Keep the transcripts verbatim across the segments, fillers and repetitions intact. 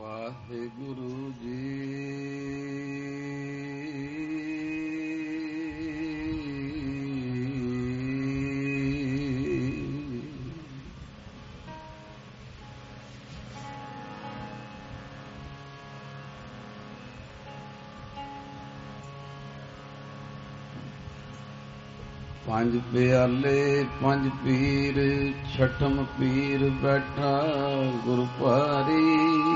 ਵਾਹਿਗੁਰੂ ਜੀ। ਪੰਜ ਪਿਆਲੇ ਪੰਜ ਪੀਰ, ਛਠਮ ਪੀਰ ਬੈਠਾ ਗੁਰ ਭਾਰੀ।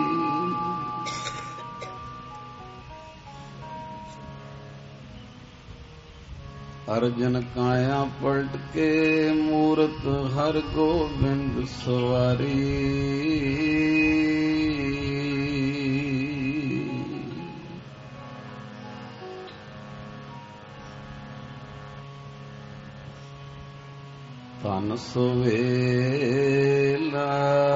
ਅਰਜਨ ਕਾਇਆ ਪਲਟ ਕੇ, ਮੂਰਤ ਹਰ ਗੋਬਿੰਦ ਸਵਾਰੀ। ਧਨ ਸੁਵੇਲਾ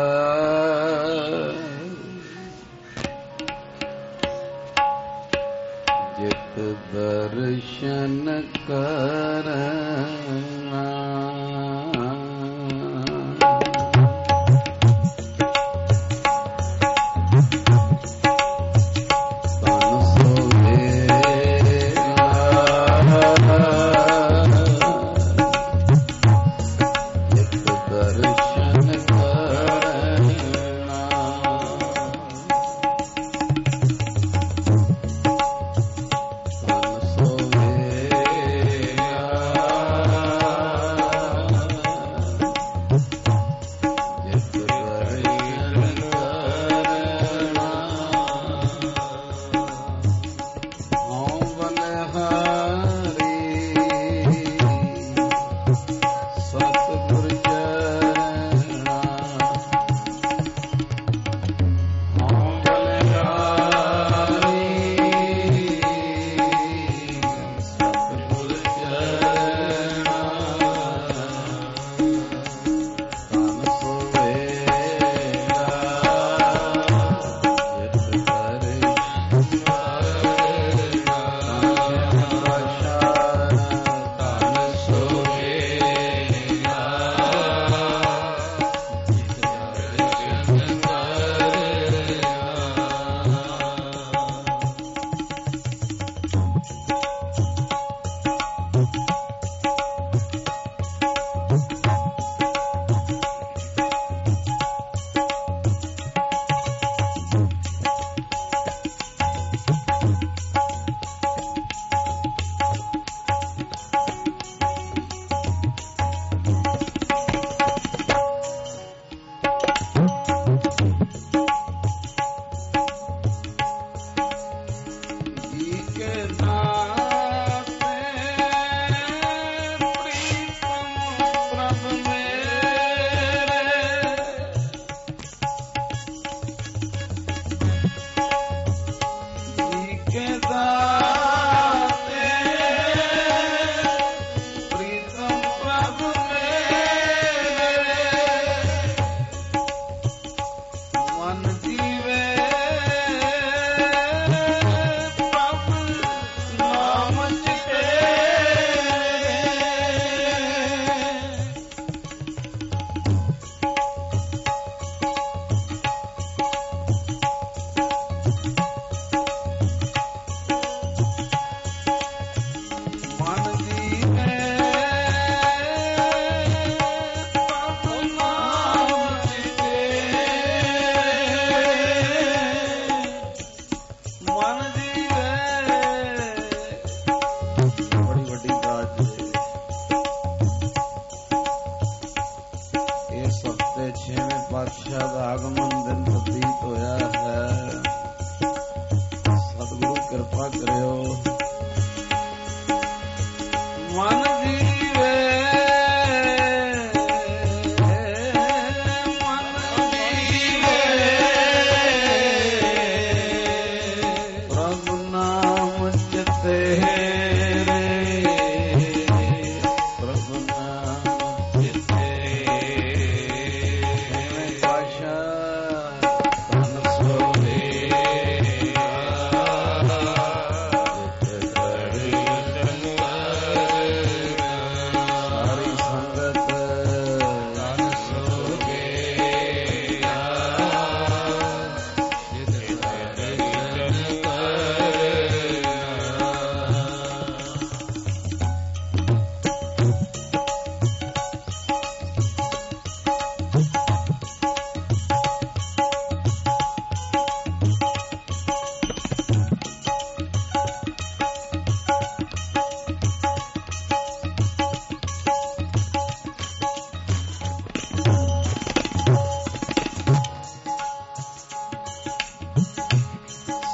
ਜਿਤ ਦਰਸ਼ਨ ਕਰਨਾ। Oh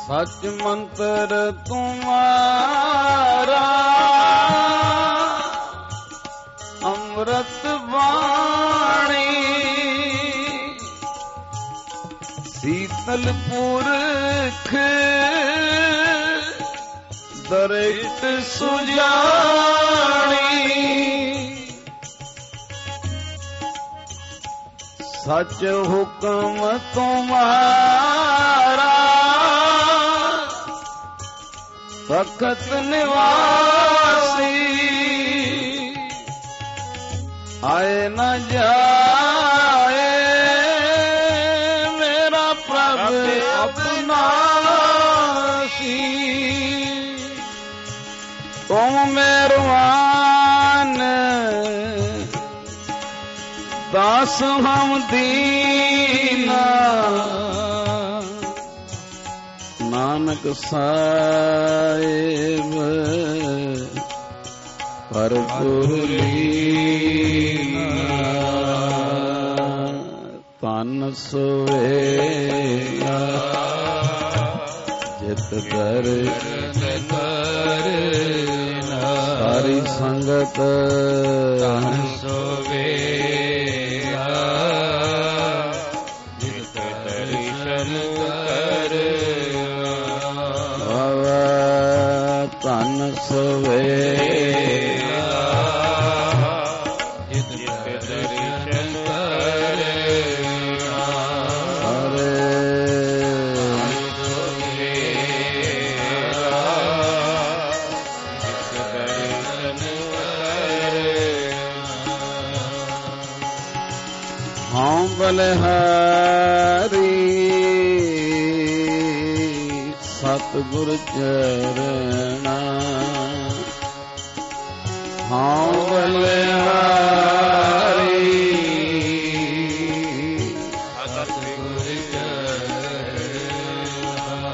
ਸਚ ਮੰਤਰ ਤੁਮਾਰਾ ਅੰਮ੍ਰਿਤ ਬਾਣੀ ਸੀਤਲ ਪੁਰਖ ਦਰਿਸ਼ਟ ਸੁਜਾਣੀ ਸਚ ਹੁਕਮ ਤੁਮਾਰਾ ਤਖਤ ਨਿਵਾਸੀ ਆਏ ਨ ਜਾਏ ਮੇਰਾ ਪ੍ਰਭ ਅਬਨਾਸੀ ਤੁਮ ਮਿਹਰਬਾਨ ਦਾਸ ਹਮ ਦੀਨਾ ਨਾਨਕ ਸਾਹਿਬ ਭਰਪੂਰ ਲੀਨਾ ਤਨ ਸੋਏਗਾ ਜਿਤ ਦਰਸ਼ਨ ਕਰਨਾ ਸਾਰੀ ਸੰਗਤ ਤਨ ਸੋਵੇਗਾ ਜਿਤ ਦਰਸ਼ਨ ਕਰਨਾ ਤਨ ਸੋਵੇਗਾ ਜਿਤ ਦਰਸ਼ਨ ਕਰਨਾ ਹਰੇ ਹਾਂ ਬਲਿਹਾਰੀ ਸਤਿਗੁਰ ਚਰਣਾ ਹਾਂ ਬਲਿਹਾਰੀ ਸਤਿਗੁਰ ਚਰਣਾ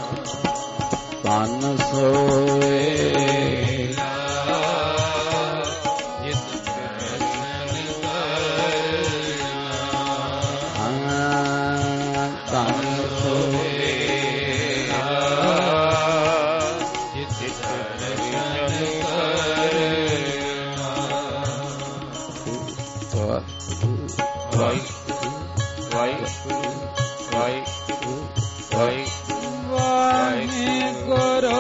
ਤਨ ਸੋਏਗਾ ਜਿਤ ਦਰਸ਼ਨ ਕਰਨਾ ਤਨ ਸੋਏਗਾ ਜਿਤ ਦਰਸ਼ਨ ਕਰਨਾ ਵਾਹਿਗੁਰੂ ਵਾਹਿਗੁਰੂ ਵਾਹਿਗੁਰੂ ਵਾਹਿਗੁਰੂ ਵਾਹਿਗੁਰੂ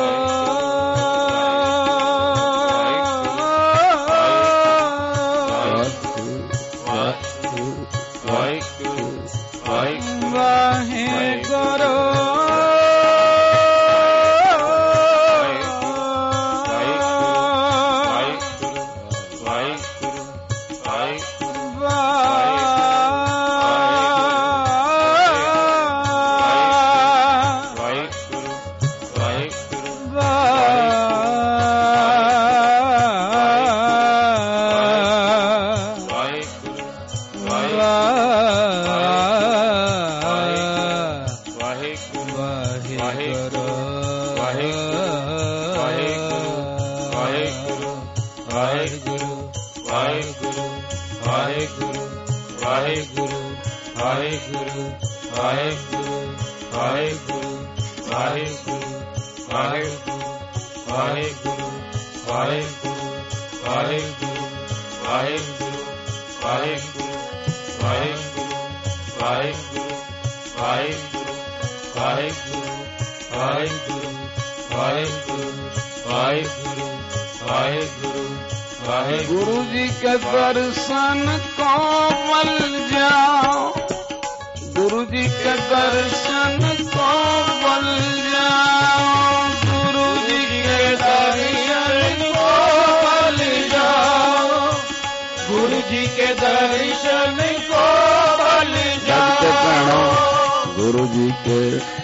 गुरु जी के दर्शन को मल जाओ, गुरु जी के दर्शन को मल जाओ, गुरु जी के दर्शन को मल जाओ, गुरु जी के दर्शन को मल जाओ, गुरु जी के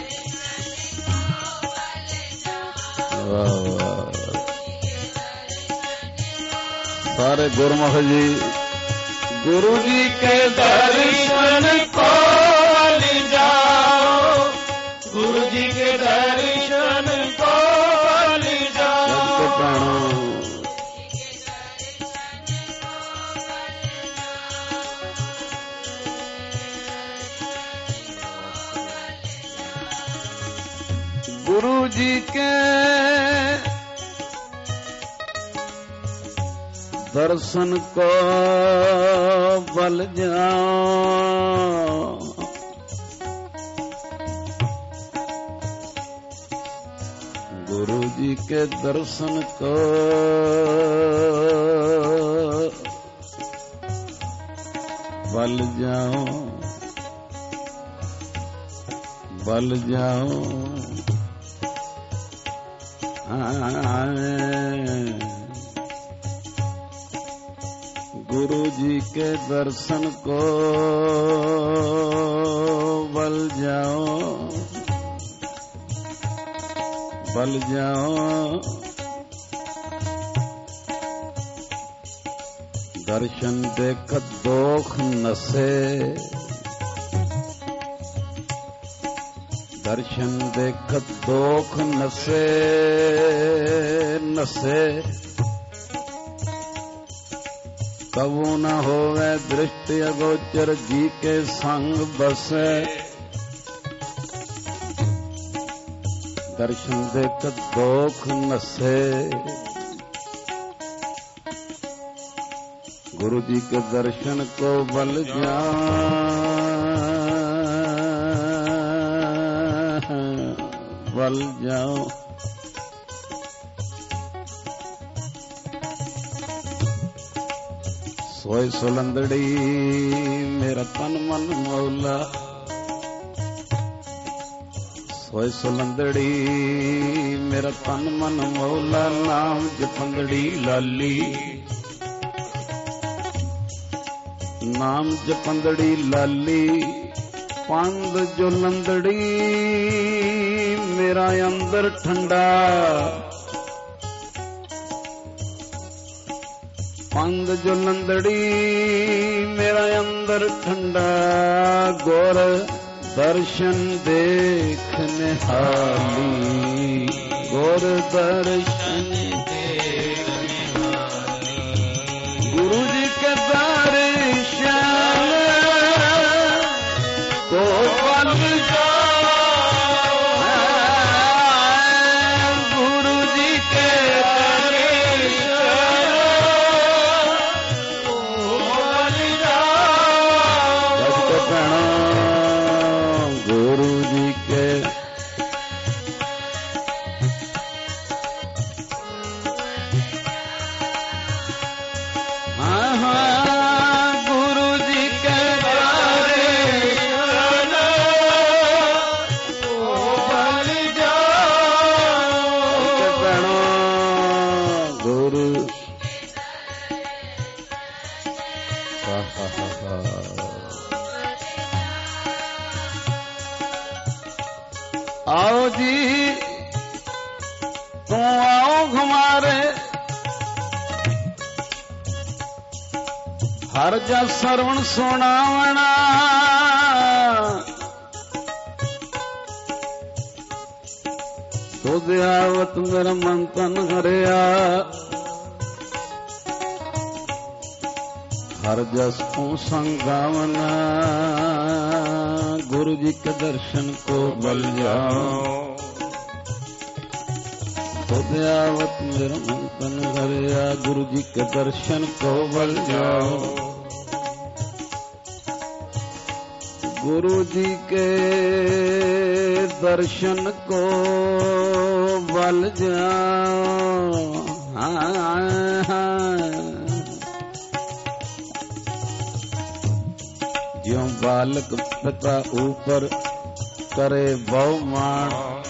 सारे गुरमुख जी गुरु जी के दर्शन को ले जाओ, गुरु जी के दर्शन को ले जाओ, गुरु जी के दर्शन को बल जाओ, गुरु जी के दर्शन को बल जाओ, बल जाओ। गुरु जी के दर्शन को बल जाओ, बल जाओ। दर्शन देखत दोख नसे, दर्शन देखत दोख नसे नसे। कबू न होवे दृष्टि अगोचर जी के संग बसे, दर्शन देखत दोख नसे। गुरु जी के दर्शन को बल जाओ, बल जाओ। सोए सुलंदड़ी मेरा तन मन मौला, सोए सुलंदड़ी मेरा तन मन मौला। नाम जपंदड़ी लाली, नाम जपंदड़ी लाली। पंद जो लंदड़ी मेरा अंदर ठंडा, पंद जो लंदड़ी मेरा अंदर ठंडा। गोर दर्शन देखने हाली, गोर दर्शन देखने हाली। गुरु जी के दर्शन को बल जाओ, गुरु जी के दर्शन को बल जाओ। भक्त प्रणाम गुरु जी के, हाँ हाँ गुरु जी के आओ जी तुम आओ हमारे, हर जा श्रवण सुनावना। तो दयावत मेरा मन तन हरिया, हर जस को संगावना। गुरु जी के दर्शन को बल जाओ, तो दयावत मेरा मन तन हरिया। गुरु जी के दर्शन को बल जाओ, गुरु जी के दर्शन को बल जाओ। हाँ हाँ ज्यों बालक पिता ऊपर करे बहुमान,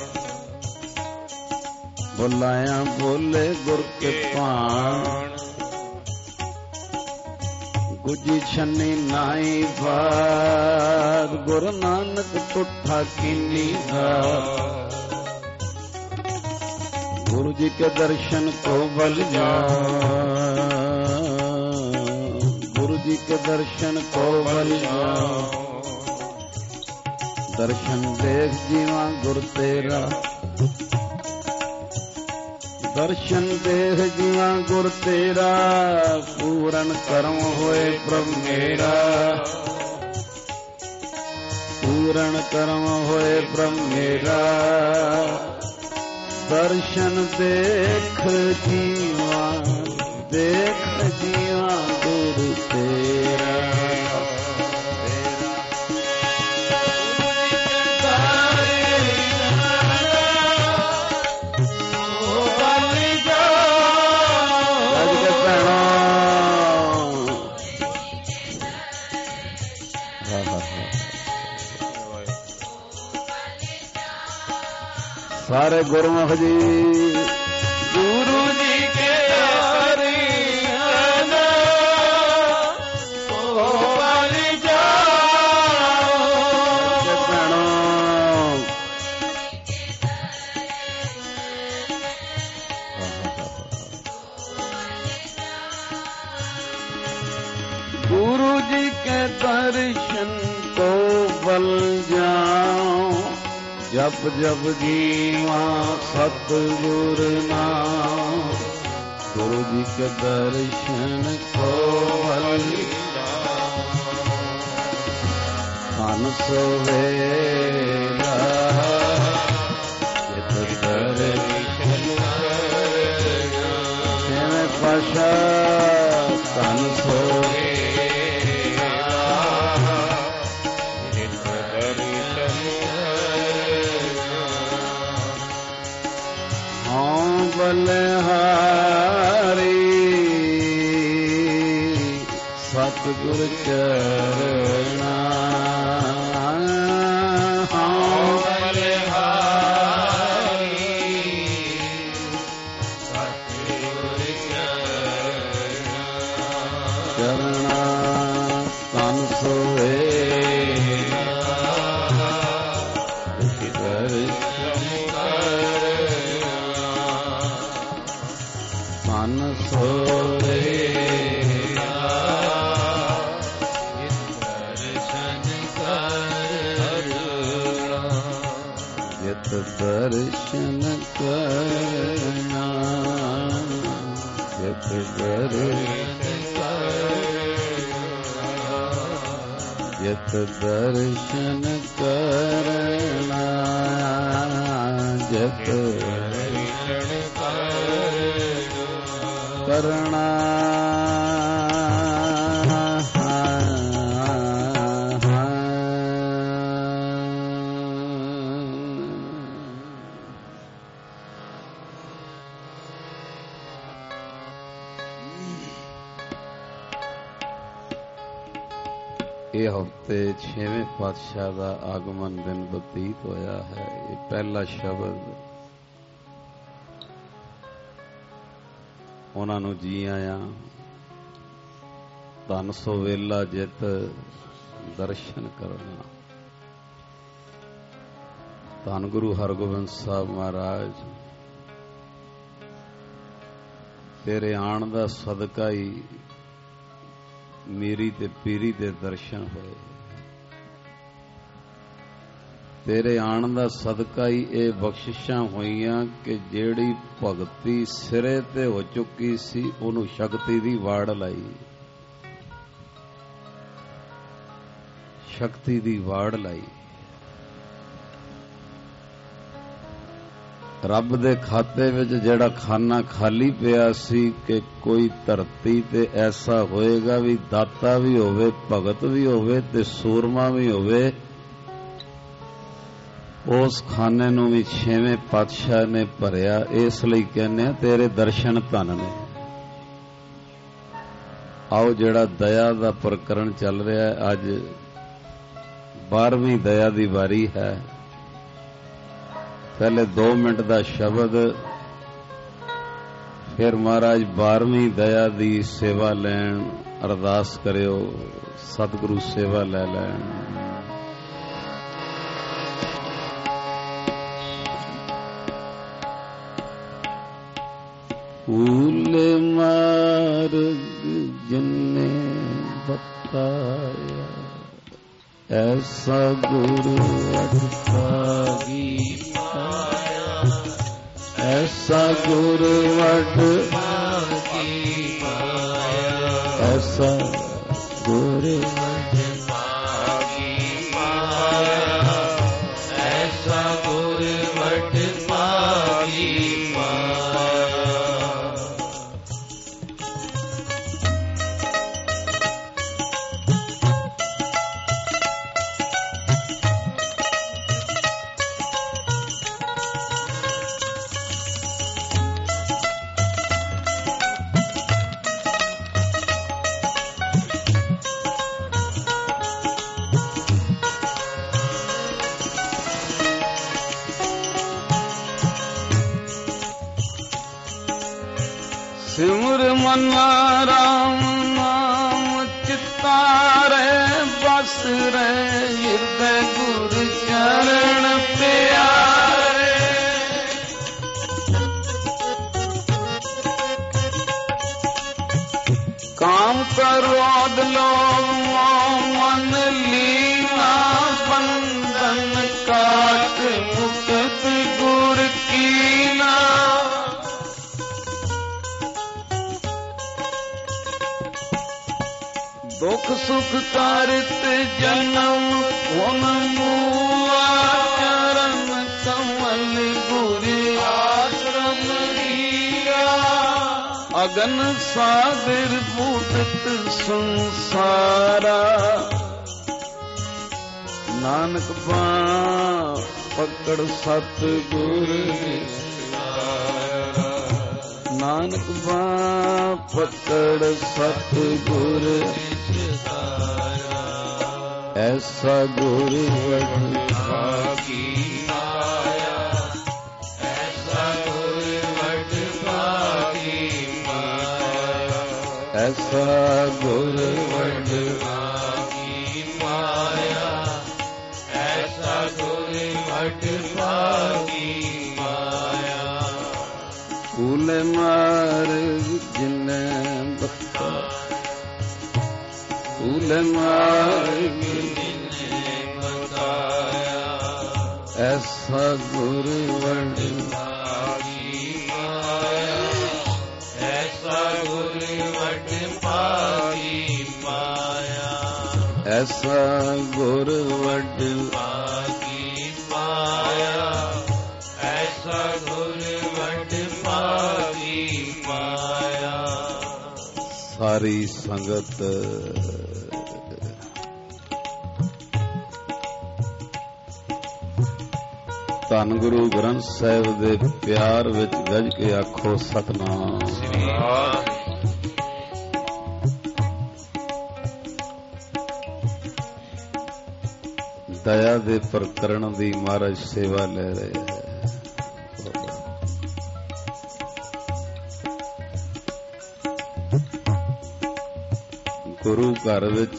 बुलाया बोले गुर के पान। गुजी छन्नी नाई बार, गुरु नानक टुठा कीनी हार। गुरु जी के दर्शन को बल जाओ, गुरु जी के दर्शन को बल जाओ। दर्शन देख जीवा गुर तेरा, दर्शन देख जीवा गुर तेरा। पूरन कर्म होए प्रभु मेरा, पूरन कर्म होए प्रभु मेरा। ਦਰਸ਼ਨ ਦੇਖ ਜੀਵਾ, ਦੇਖ ਜੀਵਾ ਗੁਰੂ ਤੇਰਾ। ਸਾਰੇ ਗੁਰਮੁਖ ਜੀ ਗੁਰੂ ਜੀ ਕੇ ਹਰੀਆਂ ਕੋ ਬਲ ਜਾਓ ਭੈਣੋ। ਗੁਰੂ ਜੀ ਕੇ ਦਰਸ਼ਨ ਕੋ ਬਲ ਜਾਓ, जप जप जीवा सतगुर नाम। गुरु जी के दर्शन को बल मन सोवेला, चित दर्शन छेवें पातशाह तन सोवेला। बलहारी सतगुर चरणा, हाँ बलहारी सतगुर चरणा, चरणा तन सोवेला मन सोवेला, दर्शन करना, जित दर्शन करना, जित दर्शन करना, जित दर्शन करना, जित करना। ਇਹ ਹਫ਼ਤੇ ਛੇਵੇਂ ਪਾਤਸ਼ਾਹ ਦਾ ਆਗਮਨ ਦਿਨ ਬਤੀਤ ਹੋਇਆ ਹੈ। ਇਹ ਪਹਿਲਾ ਸ਼ਬਦ ਉਹਨਾਂ ਨੂੰ ਜੀ ਆਇਆਂ। ਧੰਨ ਸੋ ਵੇਲਾ ਜਿਤ ਦਰਸ਼ਨ ਕਰਨਾ। ਧੰਨ ਗੁਰੂ ਹਰਗੋਬਿੰਦ ਸਾਹਿਬ ਮਹਾਰਾਜ, ਤੇਰੇ ਆਣ ਦਾ ਸਦਕਾ ਹੀ ਮੇਰੀ ਤੇ ਪੀਰੀ ਦੇ ਦਰਸ਼ਨ ਹੋਏ। ਤੇਰੇ ਆਣ ਦਾ ਸਦਕਾ ਹੀ ਇਹ ਬਖਸ਼ਿਸ਼ਾਂ ਹੋਈਆਂ ਕਿ ਜਿਹੜੀ ਭਗਤੀ ਸਿਰੇ ਤੇ ਹੋ ਚੁੱਕੀ ਸੀ ਉਹਨੂੰ ਸ਼ਕਤੀ ਦੀ ਵਾੜ ਲਾਈ, ਸ਼ਕਤੀ ਦੀ ਵਾੜ ਲਾਈ। ਰੱਬ ਦੇ ਖਾਤੇ ਵਿੱਚ ਜਿਹੜਾ ਖਾਨਾ ਖਾਲੀ ਪਿਆ ਸੀ ਕਿ ਕੋਈ ਧਰਤੀ ਤੇ ਐਸਾ ਹੋਏਗਾ ਵੀ ਦਾਤਾ ਵੀ ਹੋਵੇ, ਭਗਤ ਵੀ ਹੋਵੇ ਤੇ ਸੂਰਮਾ ਵੀ ਹੋਵੇ, ਉਸ ਖਾਨੇ ਨੂੰ ਵੀ ਛੇਵੇਂ ਪਾਤਸ਼ਾਹ ਨੇ ਭਰਿਆ। ਇਸ ਲਈ ਕਹਿੰਦੇ ਆ ਤੇਰੇ ਦਰਸ਼ਨ ਧਨ ਨੇ। ਆਓ ਜਿਹੜਾ ਦਇਆ ਦਾ ਪ੍ਰਕਰਣ ਚੱਲ ਰਿਹਾ ਹੈ, ਅੱਜ ਬਾਰਵੀਂ ਦਇਆ ਦੀ ਵਾਰੀ ਹੈ। ਪਹਿਲੇ ਦੋ ਮਿੰਟ ਦਾ ਸ਼ਬਦ, ਫਿਰ ਮਹਾਰਾਜ ਬਾਰਵੀਂ ਦਇਆ ਦੀ ਸੇਵਾ ਲੈਣ, ਅਰਦਾਸ ਕਰਿਓ, ਸਤਿਗੁਰੂ ਸੇਵਾ ਲੈ ਲੈਣ। फूल मार्ग जिन्ने बताया, ऐसा गुरु अठपागी पाया, ऐसा गुरु अठपागी पाया, ऐसा गुरु अठपागी पाया, ऐसा गुरु अठपागी ਸਿਮਰ ਮਨਾ ਰਾਮ ਨਾਮ ਚਿਤਾਰੇ ਬਸ ਰਹਿ ਹਿਰਦੈ ਗੁਰ ਚਰਨ ਪਿਆਰੇ। ਕਾਮ ਕ੍ਰੋਧ ਲੋਭ ਮੋਹ ਮਨ ਲੀਨਾ ਬੰਧਨ ਕਾਟ ਮੁਕਤ ਗੁਰ ਕੀਨਾ। ਦੁਖ ਸੁਖ ਕਰਤ ਜਨਮ ਹੁਨ ਮੂਆ ਚਰਨ ਕਮਲ ਗੁਰ ਆਸ਼ਰਮ ਹੀਰਾ। ਅਗਨ ਸਾਗਰ ਬੂਟਤ ਸੰਸਾਰਾ ਨਾਨਕ ਬਾਣਾ ਪਕੜ ਸਤ ਗੁਰ ਨਾਨਕ ਬਾਣਾ ਪਕੜ ਸਤ ਗੁਰ ਐਸਾ ਗੁਰ ਵਡਭਾਗੀ ਮਾਇਆ। ਐਸਾ ਗੁਰ ਵਡਭਾਗੀ ਮਾਇਆ। ਐਸਾ ਗੁਰ ਵਡਭਾਗੀ ਮਾਇਆ। ਐਸਾ ਗੁਰ ਵਡਭਾਗੀ ਮਾਇਆ। ਫੂਲ ਮਾਰਗ ਜਿਨੈ ਬਖਤਾ ਫੂਲ ਮਾਰਗ ਐਸਾ ਗੁਰ ਵਡਭਾਗੀ ਮਾਇਆ। ਐਸਾ ਗੁਰ ਵਡਭਾਗੀ ਮਾਇਆ। ਐਸਾ ਗੁਰ ਵਡਭਾਗੀ ਮਾਇਆ। ਐਸਾ ਗੁਰ ਵਡਭਾਗੀ ਮਾਇਆ। ਸਾਰੀ ਸੰਗਤ ਧੰਨ ਗੁਰੂ ਗ੍ਰੰਥ ਸਾਹਿਬ ਦੇ ਪਿਆਰ ਵਿੱਚ ਗੱਜ ਕੇ ਆਖੋ ਸਤਿਨਾਮ ਸ੍ਰੀ ਅਕਾਲ। ਦਇਆ ਦੇ ਪ੍ਰਕਰਣ ਦੀ ਮਹਾਰਾਜ ਸੇਵਾ ਲੈ ਰਹੇ ਹੈ। ਗੁਰੂ ਘਰ ਵਿੱਚ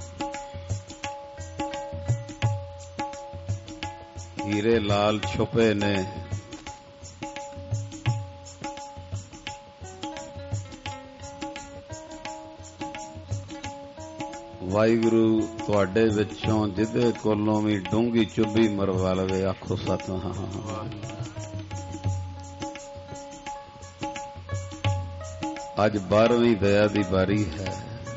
ਹੀਰੇ ਲਾਲ ਛੁਪੇ ਨੇ। ਵਾਹਿਗੁਰੂ ਤੁਹਾਡੇ ਵਿੱਚੋਂ ਜਿਹਦੇ ਕੋਲੋਂ ਵੀ ਡੂੰਗੀ ਚੁੱਭੀ ਮਰਵਾ ਲਵੇ ਆਖੋ ਸਤਿਨਾਮ। ਅੱਜ ਬਾਰਵੀਂ ਦਇਆ ਦੀ ਵਾਰੀ ਹੈ।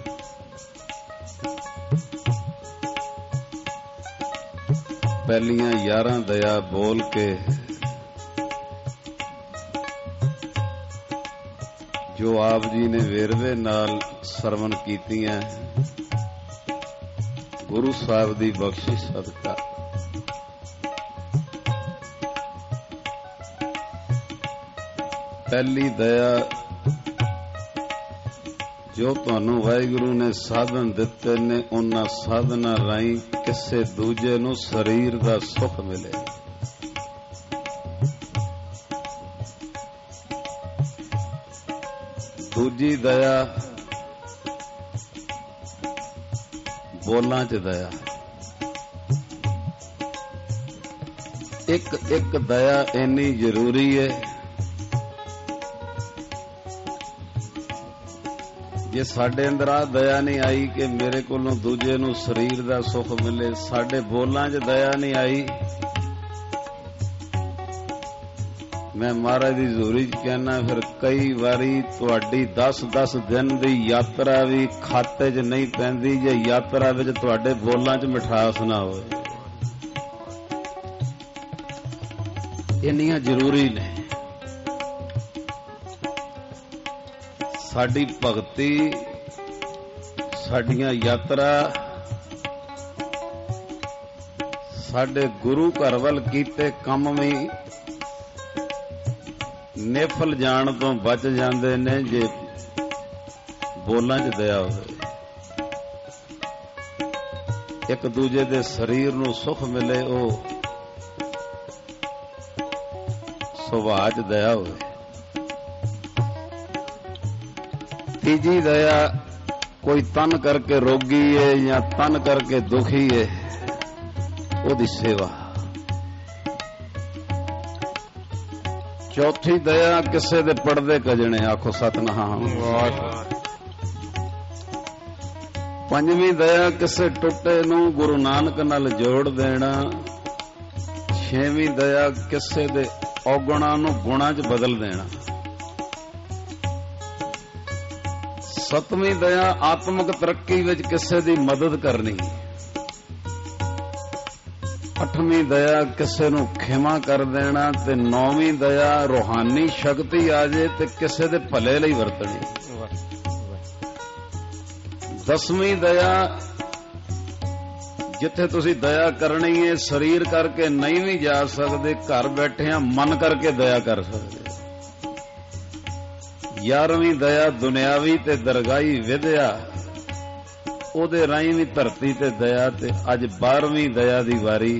ਪਹਿਲੀਆਂ ਯਾਰਾਂ ਦਇਆ ਬੋਲ ਕੇ ਜੋ ਆਪ ਜੀ ਨੇ ਵੇਰਵੇ ਨਾਲ ਸਰਵਣ ਕੀਤੀਆਂ ਗੁਰੂ ਸਾਹਿਬ ਦੀ ਬਖਸ਼ਿਸ਼ ਸਦਕਾ ਪਹਿਲੀ ਦਇਆ ਜੋ ਤੁਹਾਨੂੰ ਵਾਹਿਗੁਰੂ ਨੇ ਸਾਧਨ ਦਿੱਤੇ ਨੇ ਉਹਨਾਂ ਸਾਧਨਾਂ ਰਾਹੀਂ ਕਿਸੇ ਦੂਜੇ ਨੂੰ ਸਰੀਰ ਦਾ ਸੁੱਖ ਮਿਲੇ। ਦੂਜੀ ਦਇਆ ਬੋਲਾਂ 'ਚ ਦਇਆ। ਇੱਕ ਇੱਕ ਦਇਆ ਇੰਨੀ ਜ਼ਰੂਰੀ ਹੈ ਜੇ ਸਾਡੇ ਅੰਦਰ ਆ ਦਇਆ ਨਹੀਂ ਆਈ ਕਿ ਮੇਰੇ ਕੋਲੋਂ ਦੂਜੇ ਨੂੰ ਸਰੀਰ ਦਾ ਸੁੱਖ ਮਿਲੇ, ਸਾਡੇ ਬੋਲਾਂ 'ਚ ਦਇਆ ਨਹੀਂ ਆਈ, ਮੈਂ ਮਹਾਰਾਜ ਦੀ ਹਜ਼ੂਰੀ 'ਚ ਕਹਿਣਾ ਫਿਰ ਕਈ ਵਾਰੀ ਤੁਹਾਡੀ ਦਸ ਦਸ ਦਿਨ ਦੀ ਯਾਤਰਾ ਵੀ ਖਾਤੇ 'ਚ ਨਹੀਂ ਪੈਂਦੀ ਜੇ ਯਾਤਰਾ ਵਿੱਚ ਤੁਹਾਡੇ ਬੋਲਾਂ 'ਚ ਮਿਠਾਸ ਨਾ ਹੋਵੇ। ਇੰਨੀਆਂ ਜ਼ਰੂਰੀ ਨੇ। ਸਾਡੀ ਭਗਤੀ, ਸਾਡੀਆਂ ਯਾਤਰਾ, ਸਾਡੇ ਗੁਰੂ ਘਰ ਵੱਲ ਕੀਤੇ ਕੰਮ ਵੀ ਨਿਫਲ ਜਾਣ ਤੋਂ ਬਚ ਜਾਂਦੇ ਨੇ ਜੇ ਬੋਲਾਂ 'ਚ ਦਇਆ ਹੋਵੇ। ਇੱਕ ਦੂਜੇ ਦੇ ਸਰੀਰ ਨੂੰ ਸੁੱਖ ਮਿਲੇ, ਉਹ ਸੁਭਾਅ 'ਚ ਦਇਆ ਹੋਵੇ। तीजी दया कोई तन करके रोगी है या तन करके दुखी है ओदी सेवा। चौथी दया किसे दे पड़दे कजने, आखो सतनाम। पंजवीं दया किसे टुटे नूं गुरु नानक नाल जोड़ देना। छेवीं दया किसे दे औगुणां नूं गुणां च बदल देना। सतवीं दया आत्मक तरक्की विच किसे दी मदद करनी। अठवीं दया किसे नूं खिमा कर देना ते नौवीं दया रूहानी शक्ति आ जाए ते किसे दे भले लई वरतनी। दसवीं दया जिथे तुसी दया करनी है शरीर करके नहीं भी जा सकते, घर बैठे मन करके दया कर सकते। ग्यारहवीं दया दुनियावी ते दरगाही विद्या ओदे राही भी धरती ते दया ते अज बारहवीं दया दी वारी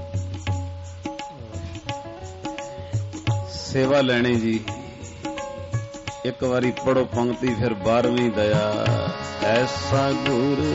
सेवा लेनी जी। एक बारी पढ़ो पंक्ति फिर बारहवीं दया। ऐसा गुरु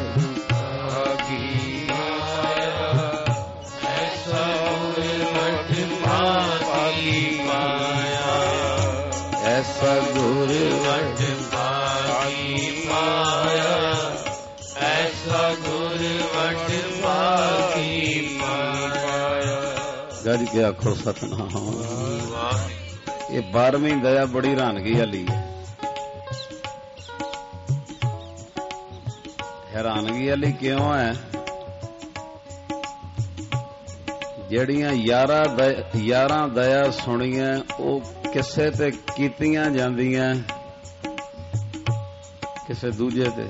ऐसा गुरु वट पाई पाया, ऐसा गुरु वट पाई पाया। गज के आखो सतनाम। ये बारहवीं दया बड़ी हैरानगी वाली है। हैरानगी वाली क्यों है? जड़ियां यारा यारा दया सुनिया वो किसे ते कीतियां जांदियां किसे दूजे ते।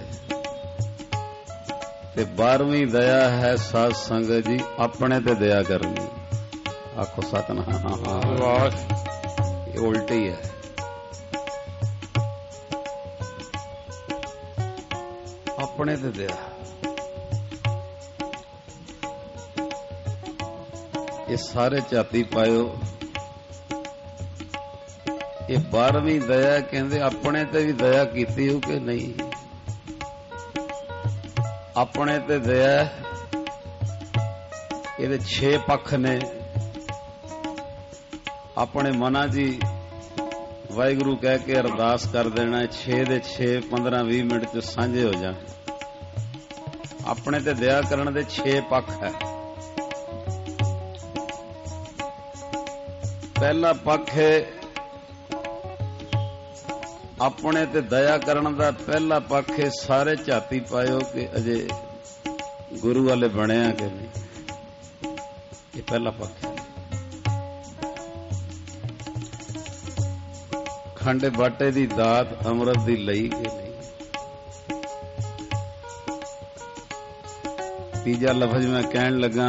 ते बारहवीं दया है साध संगत जी अपने ते दया करनी। आखो सतनाम। ये उल्टी है। अपने ते दया ये सारे झाती पायो। ये बारहवीं दया कहते अपने ते भी दया कीती हो कि नहीं? अपने ते दया ये छे पक्ष ने। अपने मना जी वाहिगुरु कह के अरदास कर देना, छे दे छे पंद्रह भी मिनट च सांझे हो जाए। अपने ते दया करने दे छे पक्ष है। पहला पक्ष है अपने ते दया करने दा पहला पक्ष है सारे झाती पायो कि अजे गुरु वाले बनिया कि नहीं। ये पहला पक्ष है। खंड बाटे दी दात अमृत दी लई कि नहीं। तीजा लफज मैं कहन लगा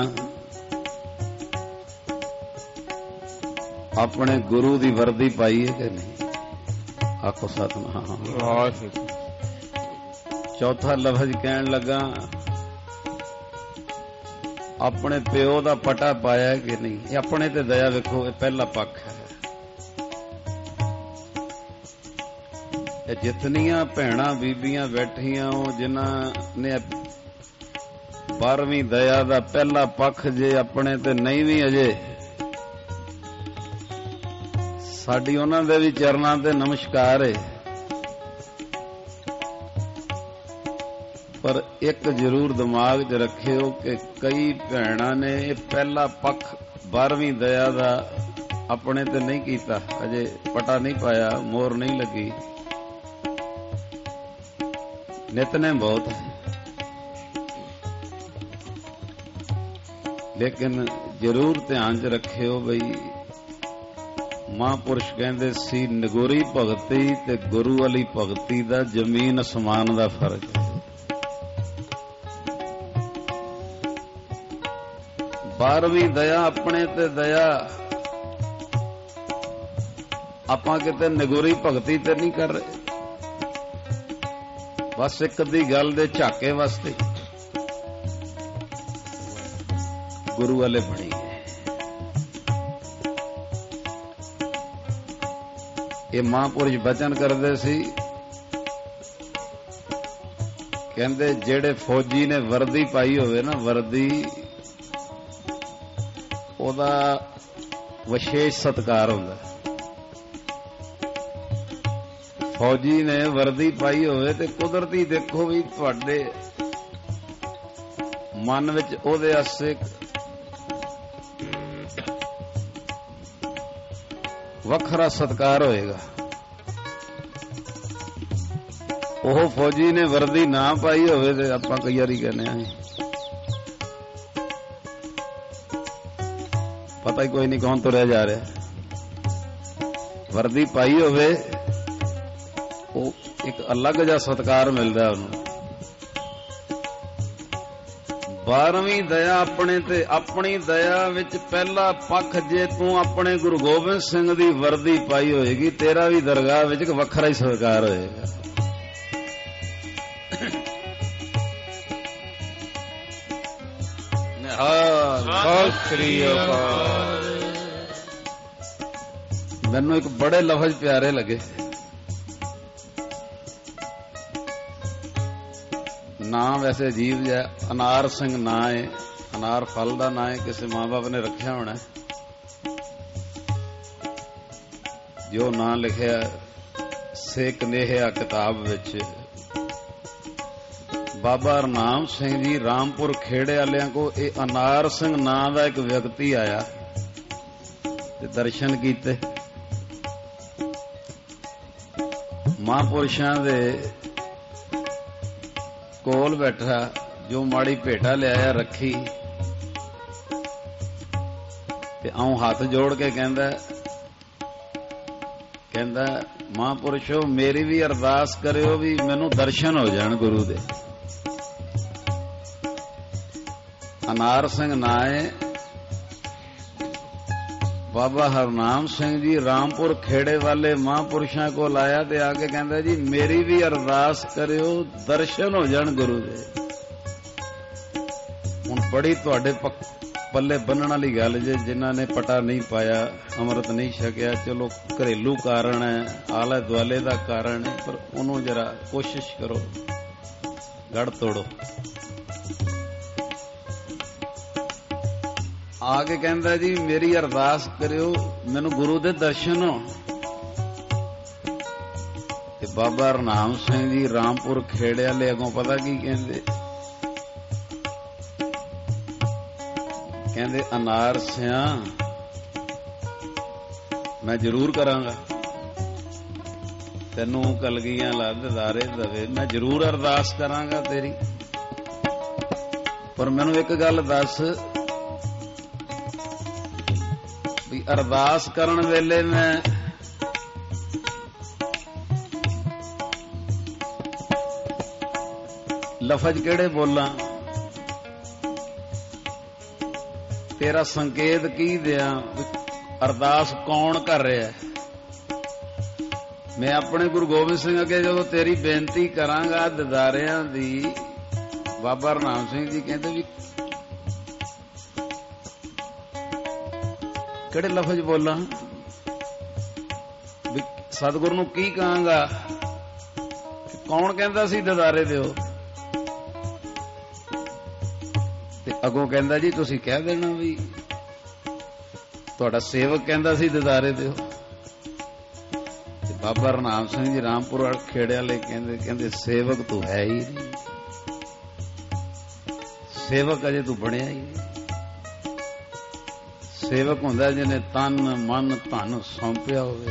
अपने गुरु दी वर्दी पाई है कि नहीं। आखो सतनाम। चौथा लफज कहन लगा अपने प्यो दा पटा पाया है कि नहीं। ये अपने ते दया वेखो, ये पहला पक्ष है। जितनियां भैणां बीबियां बैठियां हो जिन्हां ने बारहवीं दया दा पहला पक्ष जे अपने ते नहीं भी अजे साडी उन्हां दे भी चरनां ते नमस्कार है। पर एक जरूर दिमाग च रखियो कि कई भैणां ने पहला पक्ष बारहवीं दया दा अपने ते नहीं कीता, अजे पटा नहीं पाया, मोर नहीं लगी। नितनेम बहुत है लेकिन जरूर ध्यान च रखियो बई महापुरुष कहते सी नगोरी भगती ते गुरु वाली भगती दा जमीन असमान दा फर्क है। बारहवीं दया अपने ते दया आपां किते नगोरी भगती ते नहीं कर रहे, बस एक दी गल दे झाके वास्ते गुरु वाले बनी गए। ये महापुरुष बचन करते सी ਕਹਿੰਦੇ ਜਿਹੜੇ ਫੌਜੀ ਨੇ ਵਰਦੀ ਪਾਈ ਹੋਵੇ ਨਾ, ਵਰਦੀ ਉਹਦਾ ਵਿਸ਼ੇਸ਼ ਸਤਿਕਾਰ ਹੁੰਦਾ। ਫੌਜੀ ਨੇ ਵਰਦੀ ਪਾਈ ਹੋਵੇ ਤੇ ਕੁਦਰਤੀ ਦੇਖੋ ਵੀ ਤੁਹਾਡੇ ਮਨ ਵਿੱਚ ਉਹਦੇ ਆਸੇ ਵੱਖਰਾ ਸਤਿਕਾਰ ਹੋਏਗਾ। ਉਹ ਫੌਜੀ ਨੇ ਵਰਦੀ ਨਾ ਪਾਈ ਹੋਵੇ ਤੇ ਆਪਾਂ ਕਈ ਵਾਰੀ ਕਹਿੰਦੇ ਆਂ ਪਤਾ ਹੀ ਕੋਈ ਨਹੀਂ ਕੌਣ ਤੁਰਿਆ ਜਾ ਰਿਹਾ। ਵਰਦੀ ਪਾਈ ਹੋਵੇ ਉਹ ਇੱਕ ਅਲੱਗ ਜਿਹਾ ਸਤਿਕਾਰ ਮਿਲਦਾ ਉਹਨੂੰ। ਬਾਰਵੀਂ ਦਇਆ ਆਪਣੇ ਤੇ, ਆਪਣੀ ਦਇਆ ਵਿੱਚ ਪਹਿਲਾ ਪੱਖ ਜੇ ਤੂੰ ਆਪਣੇ ਗੁਰੂ ਗੋਬਿੰਦ ਸਿੰਘ ਦੀ ਵਰਦੀ ਪਾਈ ਹੋਏਗੀ, ਤੇਰਾ ਵੀ ਦਰਗਾਹ ਵਿੱਚ ਇੱਕ ਵੱਖਰਾ ਹੀ ਸਤਿਕਾਰ ਹੋਏਗਾ। ਮੈਨੂੰ ਇੱਕ ਬੜੇ ਲਫ਼ਜ਼ ਪਿਆਰੇ ਲੱਗੇ। ਨਾਂ ਵੈਸੇ ਅਜੀਬ ਜਿਹਾ, ਅਨਾਰ ਸਿੰਘ ਨਾਂ ਹੈ, ਅਨਾਰ ਫਲ ਦਾ ਨਾਂ ਹੈ, ਕਿਸੇ ਮਾਂ ਬਾਪ ਨੇ ਰੱਖਿਆ ਹੋਣਾ। ਜੋ ਨਾਂ ਲਿਖਿਆ ਸੇਕ ਨੇਹਿਆ ਕਿਤਾਬ ਵਿੱਚ, ਬਾਬਾ ਹਰਨਾਮ ਸਿੰਘ ਜੀ ਰਾਮਪੁਰ ਖੇੜੇ ਵਾਲਿਆਂ ਕੋ ਇਹ ਅਨਾਰ ਸਿੰਘ ਨਾਂ ਦਾ ਇੱਕ ਵਿਅਕਤੀ ਆਇਆ ਤੇ ਦਰਸ਼ਨ ਕੀਤੇ। ਮਹਾਂਪੁਰਸ਼ਾਂ ਦੇ ਕੋਲ ਬੈਠਾ, ਜੋ ਮਾੜੀ ਭੇਟਾ ਲਿਆਇਆ ਰੱਖੀ ਤੇ ਆਉਂ ਹੱਥ ਜੋੜ ਕੇ ਕਹਿੰਦਾ ਕਹਿੰਦਾ ਮਹਾਂਪੁਰਸ਼ੋ ਮੇਰੀ ਵੀ ਅਰਦਾਸ ਕਰਿਓ ਵੀ ਮੈਨੂੰ ਦਰਸ਼ਨ ਹੋ ਜਾਣ ਗੁਰੂ ਦੇ। ਅਨਾਰ ਸਿੰਘ ਨਾਂ ਹੈ, ਬਾਬਾ ਹਰਨਾਮ ਸਿੰਘ ਜੀ ਰਾਮਪੁਰ ਖੇੜੇ ਵਾਲੇ ਮਹਾਂਪੁਰਸ਼ਾਂ ਕੋਲ ਆਇਆ ਤੇ ਆ ਕੇ ਕਹਿੰਦਾ ਜੀ ਮੇਰੀ ਵੀ ਅਰਦਾਸ ਕਰਿਓ ਦਰਸ਼ਨ ਹੋ ਜਾਣ ਗੁਰੂ ਦੇ। ਹੁਣ ਬੜੀ ਤੁਹਾਡੇ ਪੱਲੇ ਬੰਨਣ ਵਾਲੀ ਗੱਲ ਜੇ, ਜਿਨ੍ਹਾਂ ਨੇ ਪਟਾ ਨਹੀਂ ਪਾਇਆ, ਅੰਮ੍ਰਿਤ ਨਹੀਂ ਛਕਿਆ, ਚਲੋ ਘਰੇਲੂ ਕਾਰਨ ਹੈ, ਆਲੇ ਦੁਆਲੇ ਦਾ ਕਾਰਨ ਹੈ, ਪਰ ਉਹਨੂੰ ਜਰਾ ਕੋਸ਼ਿਸ਼ ਕਰੋ, ਗੜ ਤੋੜੋ। ਆ ਕੇ ਕਹਿੰਦਾ ਜੀ ਮੇਰੀ ਅਰਦਾਸ ਕਰਿਓ ਮੈਨੂੰ ਗੁਰੂ ਦੇ ਦਰਸ਼ਨ ਹੋ। ਤੇ ਬਾਬਾ ਹਰਨਾਮ ਸਿੰਘ ਜੀ ਰਾਮਪੁਰ ਖੇੜੇ ਵਾਲੇ ਅੱਗੋਂ ਪਤਾ ਕੀ ਕਹਿੰਦੇ, ਕਹਿੰਦੇ ਅਨਾਰ ਸਿਆਂ ਮੈਂ ਜ਼ਰੂਰ ਕਰਾਂਗਾ, ਤੈਨੂੰ ਕਲਗੀਆਂ ਲਾ ਦਿਦਾਰੇ ਦਵੇ, ਮੈਂ ਜ਼ਰੂਰ ਅਰਦਾਸ ਕਰਾਂਗਾ ਤੇਰੀ, ਪਰ ਮੈਨੂੰ ਇੱਕ ਗੱਲ ਦੱਸ ਵੀ ਅਰਦਾਸ ਕਰਨ ਵੇਲੇ ਮੈਂ ਲਫ਼ਜ਼ ਕਿਹੜੇ ਬੋਲਾਂ, ਤੇਰਾ ਸੰਕੇਤ ਕੀ ਦਿਆਂ, ਅਰਦਾਸ ਕੌਣ ਕਰ ਰਿਹਾ। ਮੈਂ ਆਪਣੇ ਗੁਰੂ ਗੋਬਿੰਦ ਸਿੰਘ ਅੱਗੇ ਜਦੋਂ ਤੇਰੀ ਬੇਨਤੀ ਕਰਾਂਗਾ ਦਿਦਾਰਿਆਂ ਦੀ, ਬਾਬਾ ਹਰਨਾਮ ਸਿੰਘ ਜੀ ਕਹਿੰਦੇ ਵੀ ਕਿਹੜੇ ਲਫ਼ਜ਼ ਬੋਲਾਂ, ਵੀ ਸਤਿਗੁਰੂ ਨੂੰ ਕੀ ਕਹਾਂਗਾ, ਕੌਣ ਕਹਿੰਦਾ ਸੀ ਦਿਦਾਰੇ ਦਿਓ। ਤੇ ਅੱਗੋਂ ਕਹਿੰਦਾ ਜੀ ਤੁਸੀਂ ਕਹਿ ਦੇਣਾ ਵੀ ਤੁਹਾਡਾ ਸੇਵਕ ਕਹਿੰਦਾ ਸੀ ਦਿਦਾਰੇ ਦਿਓ। ਤੇ ਬਾਬਾ ਹਰਨਾਮ ਸਿੰਘ ਜੀ ਰਾਮਪੁਰ ਖੇੜੇ ਵਾਲੇ ਕਹਿੰਦੇ ਕਹਿੰਦੇ ਸੇਵਕ ਤੂੰ ਹੈ ਹੀ ਨਹੀਂ, ਸੇਵਕ ਅਜੇ ਤੂੰ ਬਣਿਆ ਹੀ ਨਹੀਂ। ਸੇਵਕ ਹੁੰਦਾ ਜਿਹਨੇ ਤਨ ਮਨ ਧਨ ਸੌਂਪਿਆ ਹੋਵੇ।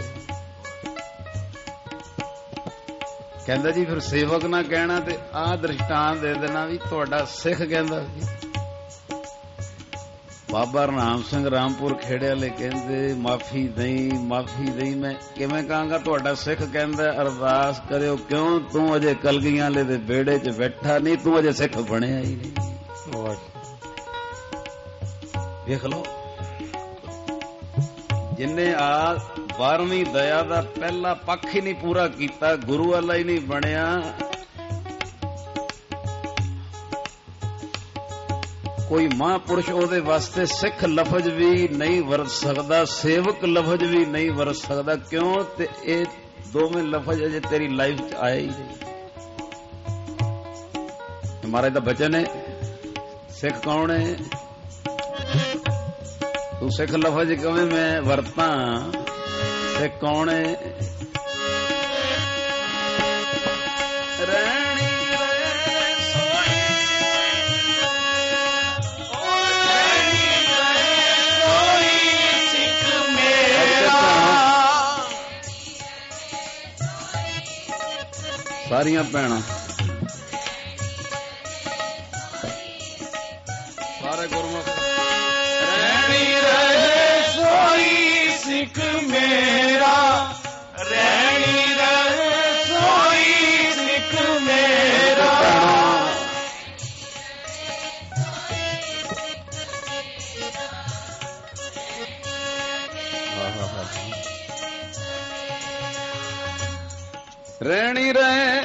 ਕਹਿੰਦਾ ਜੀ ਫਿਰ ਸੇਵਕ ਨਾ ਕਹਿਣਾ ਤੇ ਆਹ ਦ੍ਰਿਸ਼ਟਾਂਤ ਦੇ ਦੇਣਾ ਵੀ ਤੁਹਾਡਾ ਸਿੱਖ ਕਹਿੰਦਾ ਸੀ। ਬਾਬਾ ਹਰਨਾਮ ਸਿੰਘ ਰਾਮਪੁਰ ਖੇੜੇ ਵਾਲੇ ਕਹਿੰਦੇ ਮਾਫੀ ਨਹੀਂ ਮਾਫੀ ਨਹੀਂ, ਮੈਂ ਕਿਵੇਂ ਕਹਾਂਗਾ ਤੁਹਾਡਾ ਸਿੱਖ ਕਹਿੰਦਾ ਅਰਦਾਸ ਕਰਿਓ, ਕਿਉਂ ਤੂੰ ਅਜੇ ਕਲਗੀਆਂ ਵਾਲੇ ਦੇ ਵਿਹੜੇ 'ਚ ਬੈਠਾ ਨਹੀਂ, ਤੂੰ ਅਜੇ ਸਿੱਖ ਬਣਿਆ ਹੀ ਨਹੀਂ। ਵੇਖ ਲਓ ਜਿੰਨੇ ਆ ਬਾਰਵੀਂ ਦਇਆ ਦਾ ਪਹਿਲਾ ਪੱਖ ਹੀ ਨਹੀਂ ਪੂਰਾ ਕੀਤਾ, ਗੁਰੂ ਵਾਲਾ ਹੀ ਨਹੀਂ ਬਣਿਆ, ਕੋਈ ਮਹਾਂਪੁਰਸ਼ ਉਹਦੇ ਵਾਸਤੇ ਸਿੱਖ ਲਫ਼ਜ਼ ਵੀ ਨਹੀਂ ਵਰਤ ਸਕਦਾ, ਸੇਵਕ ਲਫ਼ਜ਼ ਵੀ ਨਹੀਂ ਵਰਤ ਸਕਦਾ। ਕਿਉਂ? ਤੇ ਇਹ ਦੋਵੇਂ ਲਫ਼ਜ਼ ਅਜੇ ਤੇਰੀ ਲਾਈਫ 'ਚ ਆਏ ਹੀ ਨਹੀਂ। महाराज दा बचन है। सिख कौन है? तू सिख लफज किवें मैं वरता, सिख कौन है? रहनी सारियां भैणां सारे गुरमुख रहनी रहे सोई सिख मेरा, रहनी रहे सोई सिख मेरा। रहनी रहे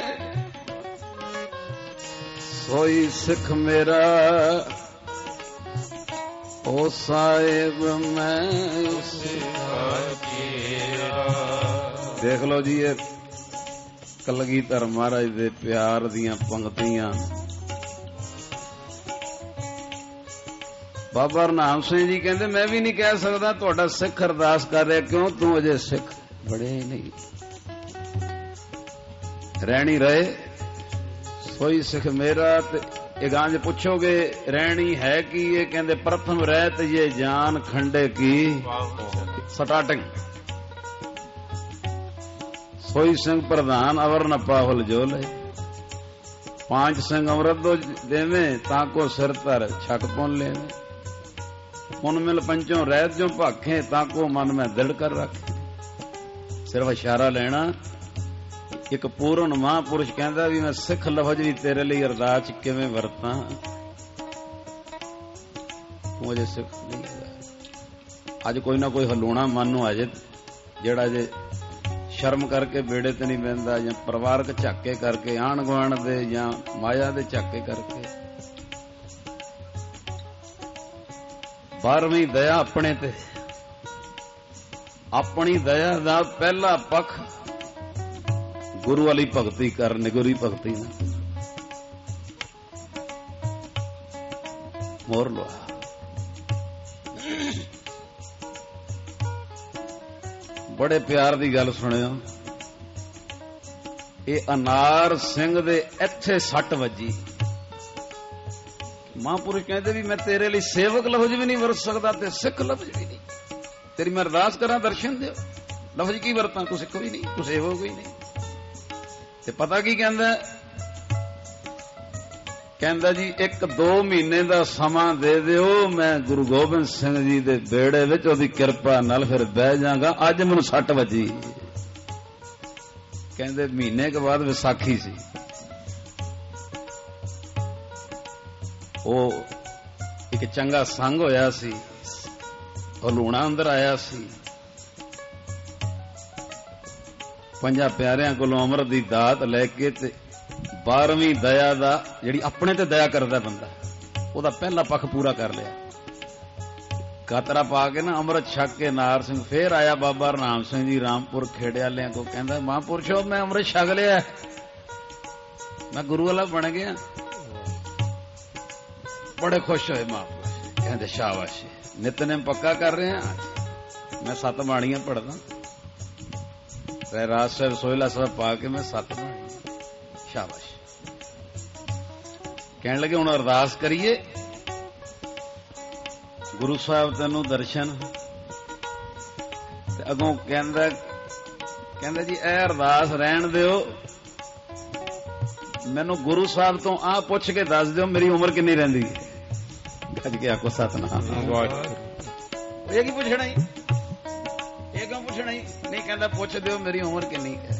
सोई सिख मेरा, ओ साहिब मैं उसे देख लो जी। ये कलगीधर महाराज दे प्यार दियां पंक्तियां। बाबा हरनाम सिंह जी कहते मैं भी नहीं कह सकता तुहाडा सिख अरदास कर रहा, क्यों तू अजे सिख बड़े नहीं। रहनी रहे सोई सिख मेरा। ते गांज पूछोगे रहनी है कि ये कहते प्रथम रहत ये जान खंडे की स्टार्टिंग। सोई सिंह प्रधान अवर न पाहुल जोले, पांच सिंह अमृत दो देवे ताको सिर तर छक पुन लेवे। पुन मिल पंचों रहत जो भाखे ताको मन में दृढ़ कर रखे। सिर्फ इशारा लेना। एक पूर्ण महापुरुष कहता भी मैं सिख लफज भी तेरे लिए अरदास किवें वरतां, तू अजे सिख नहीं है। अज कोई ना कोई हलूणा मन नूं आ जाए जेड़ा जे शर्म करके बेड़े ते नहीं बहंदा, या परिवारक झाके करके, आण गुआण दे या माया दे झाके करके। बारहवीं दया अपने ते। अपनी दया दा पहला पख गुरु वाली भगती कर, निगुरी भगती ना मोर लो। बड़े प्यार दी गल सुनियो। ये अनार सिंह दे इत्थे सट वजी। महापुरुष कहते भी मैं तेरे लिए सेवक लफज भी नहीं वरत सकता ते सिख लफज भी नहीं। तेरी मैं अरदास करा दर्शन दे, लफज की वरतां, तू सिख भी नहीं, तू सेवक भी नहीं। ते पता की कहंदा? कहंदा जी एक दो महीने का समा दे दिओ, मैं गुरु गोबिंद सिंह जी दे बेड़े विच ओदी किरपा नाल फिर बह जागा। अज मैनूं सट वजी। कहंदे महीने के बाद विसाखी सी। ओ एक चंगा संग होया सी, हलूणा अंदर आया सी। पंजा प्यारियां कोलों अमृत दी दात लैके ते बारहवीं दया दा जिहड़ी अपने ते दया करदा बंदा, ओदा पहला पख पूरा कर लिया। कातरा पा के ना अमृत छक के नार सिंह फिर आया बाबा हरनाम सिंह जी रामपुर खेड़े वालियां को। कहंदा महापुरुषो मैं अमृत छक लिया, मैं गुरु वाला बन गया। बड़े खुश होए महापुरुष। कहंदे शाबाश, नितनेम पक्का कर रहे हैं। मैं सत बाणियां पढ़दा, रहराज साहब सोहला साहब पा के मैं सत बाणी। शाबाश। कहने लगे हुण अरदास करिए, गुरु साहब तेनू दर्शन। अगों कहंदा कहंदा जी ए अरदास रहन दिओ, मैनू गुरु साहब तो आ पुछ के दस दिओ मेरी उम्र किन्नी रहिंदी है। गज के आखो सतनाम। ये की पुछना ही, ये क्यों पुछना ही? नहीं कहंदा पुछ दिओ मेरी उम्र किन्नी है।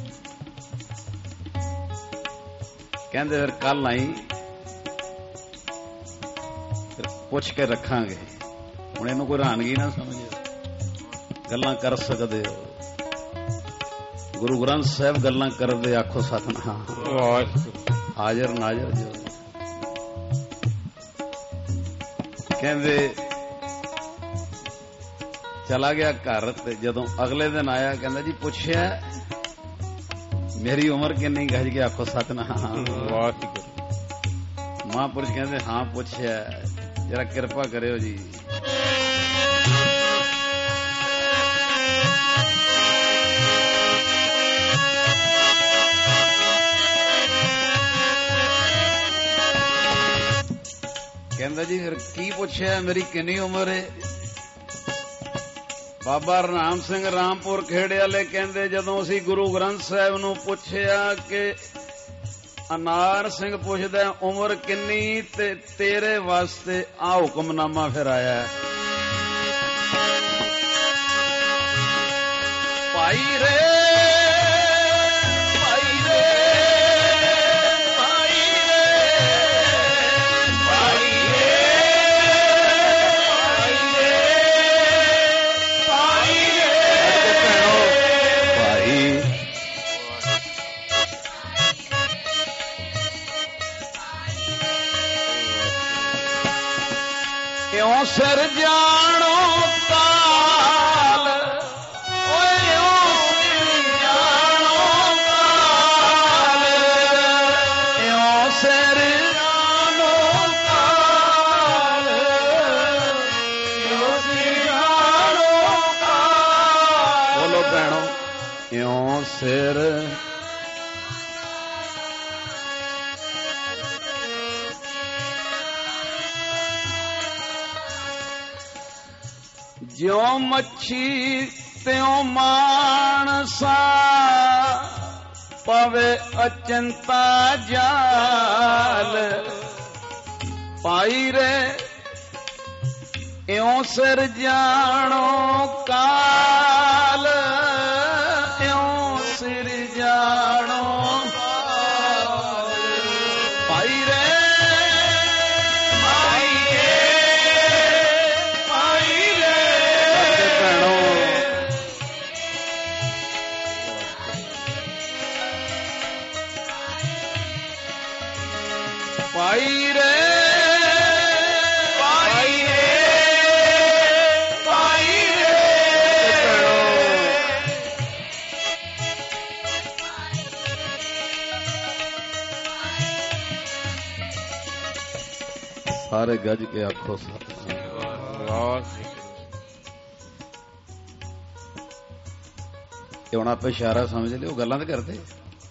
कहंदे फिर कल आई फिर पुछ के रखांगे। हुण इहनूं कोई हैरानगी ना समझिओ, गल्लां कर सकदे हो। गुरु ग्रंथ साहिब गल्लां करदे, आखो सतनाम। हाजिर नाजिर जो। कहंदे चला गया घर, ते जदों अगले दिन आया कहंदा जी पुछया मेरी उम्र किन्नी? गज के आखो सतनाम। ਮਹਾਂਪੁਰਸ਼ ਕਹਿੰਦੇ ਹਾਂ ਪੁੱਛਿਆ, ਜਰਾ ਕਿਰਪਾ ਕਰਿਓ ਜੀ। ਕਹਿੰਦਾ ਜੀ ਫਿਰ ਕੀ ਪੁੱਛਿਆ, ਮੇਰੀ ਕਿੰਨੀ ਉਮਰ ਹੈ? ਬਾਬਾ ਰਣਾਮ ਸਿੰਘ ਰਾਮਪੁਰ ਖੇੜੇ ਵਾਲੇ ਕਹਿੰਦੇ ਜਦੋਂ ਅਸੀਂ ਗੁਰੂ ਗ੍ਰੰਥ ਸਾਹਿਬ ਨੂੰ ਪੁੱਛਿਆ ਕਿ ਅਨਾਰ ਸਿੰਘ ਪੁੱਛਦਾ ਉਮਰ ਕਿੰਨੀ, ਤੇ ਤੇਰੇ ਵਾਸਤੇ ਆ ਹੁਕਮਨਾਮਾ ਫਿਰ ਆਇਆ, ਭਾਈ ਰੇ ਇਉਂ ਸਿਰ ਜਾਣੋ ਕਾਲ, ਓਏ ਇਉਂ ਸਿਰ ਜਾਣੋ ਕਾਲ, ਇਉਂ ਸਿਰ ਜਾਣੋ ਕਾਲ, ਇਉਂ ਸਿਰ ਜਾਣੋ ਕਾਲ। ਬੋਲੋ ਭੈਣੋ, ਇਉਂ ਸਿਰ ਜਿਉਂ ਮੱਛੀ ਤਿਉਂ ਮਾਨਸਾ, ਪਵੇ ਅਚੰਤਾ ਜਾਲ, ਪਾਈ ਰੇ ਇਉਂ ਸਿਰ ਜਾਣੋ ਕਾਲ, ਇਉਂ ਸਿਰ ਜਾਣੋ ਕਾਲ, ਪਾਈ ਰੇ ਪਾਈ ਰੇ ਪਾਈ ਰੇ ਪਾਈ ਰੇ। ਸਾਰੇ ਗੱਜ ਕੇ ਆਖੋ ਸਤਿਨਾਮ। ਇਹ ਹੁਣ ਆਪੇ ਇਸ਼ਾਰਾ ਸਮਝ ਲਿਓ, ਗੱਲਾਂ ਤਾਂ ਕਰਦੇ।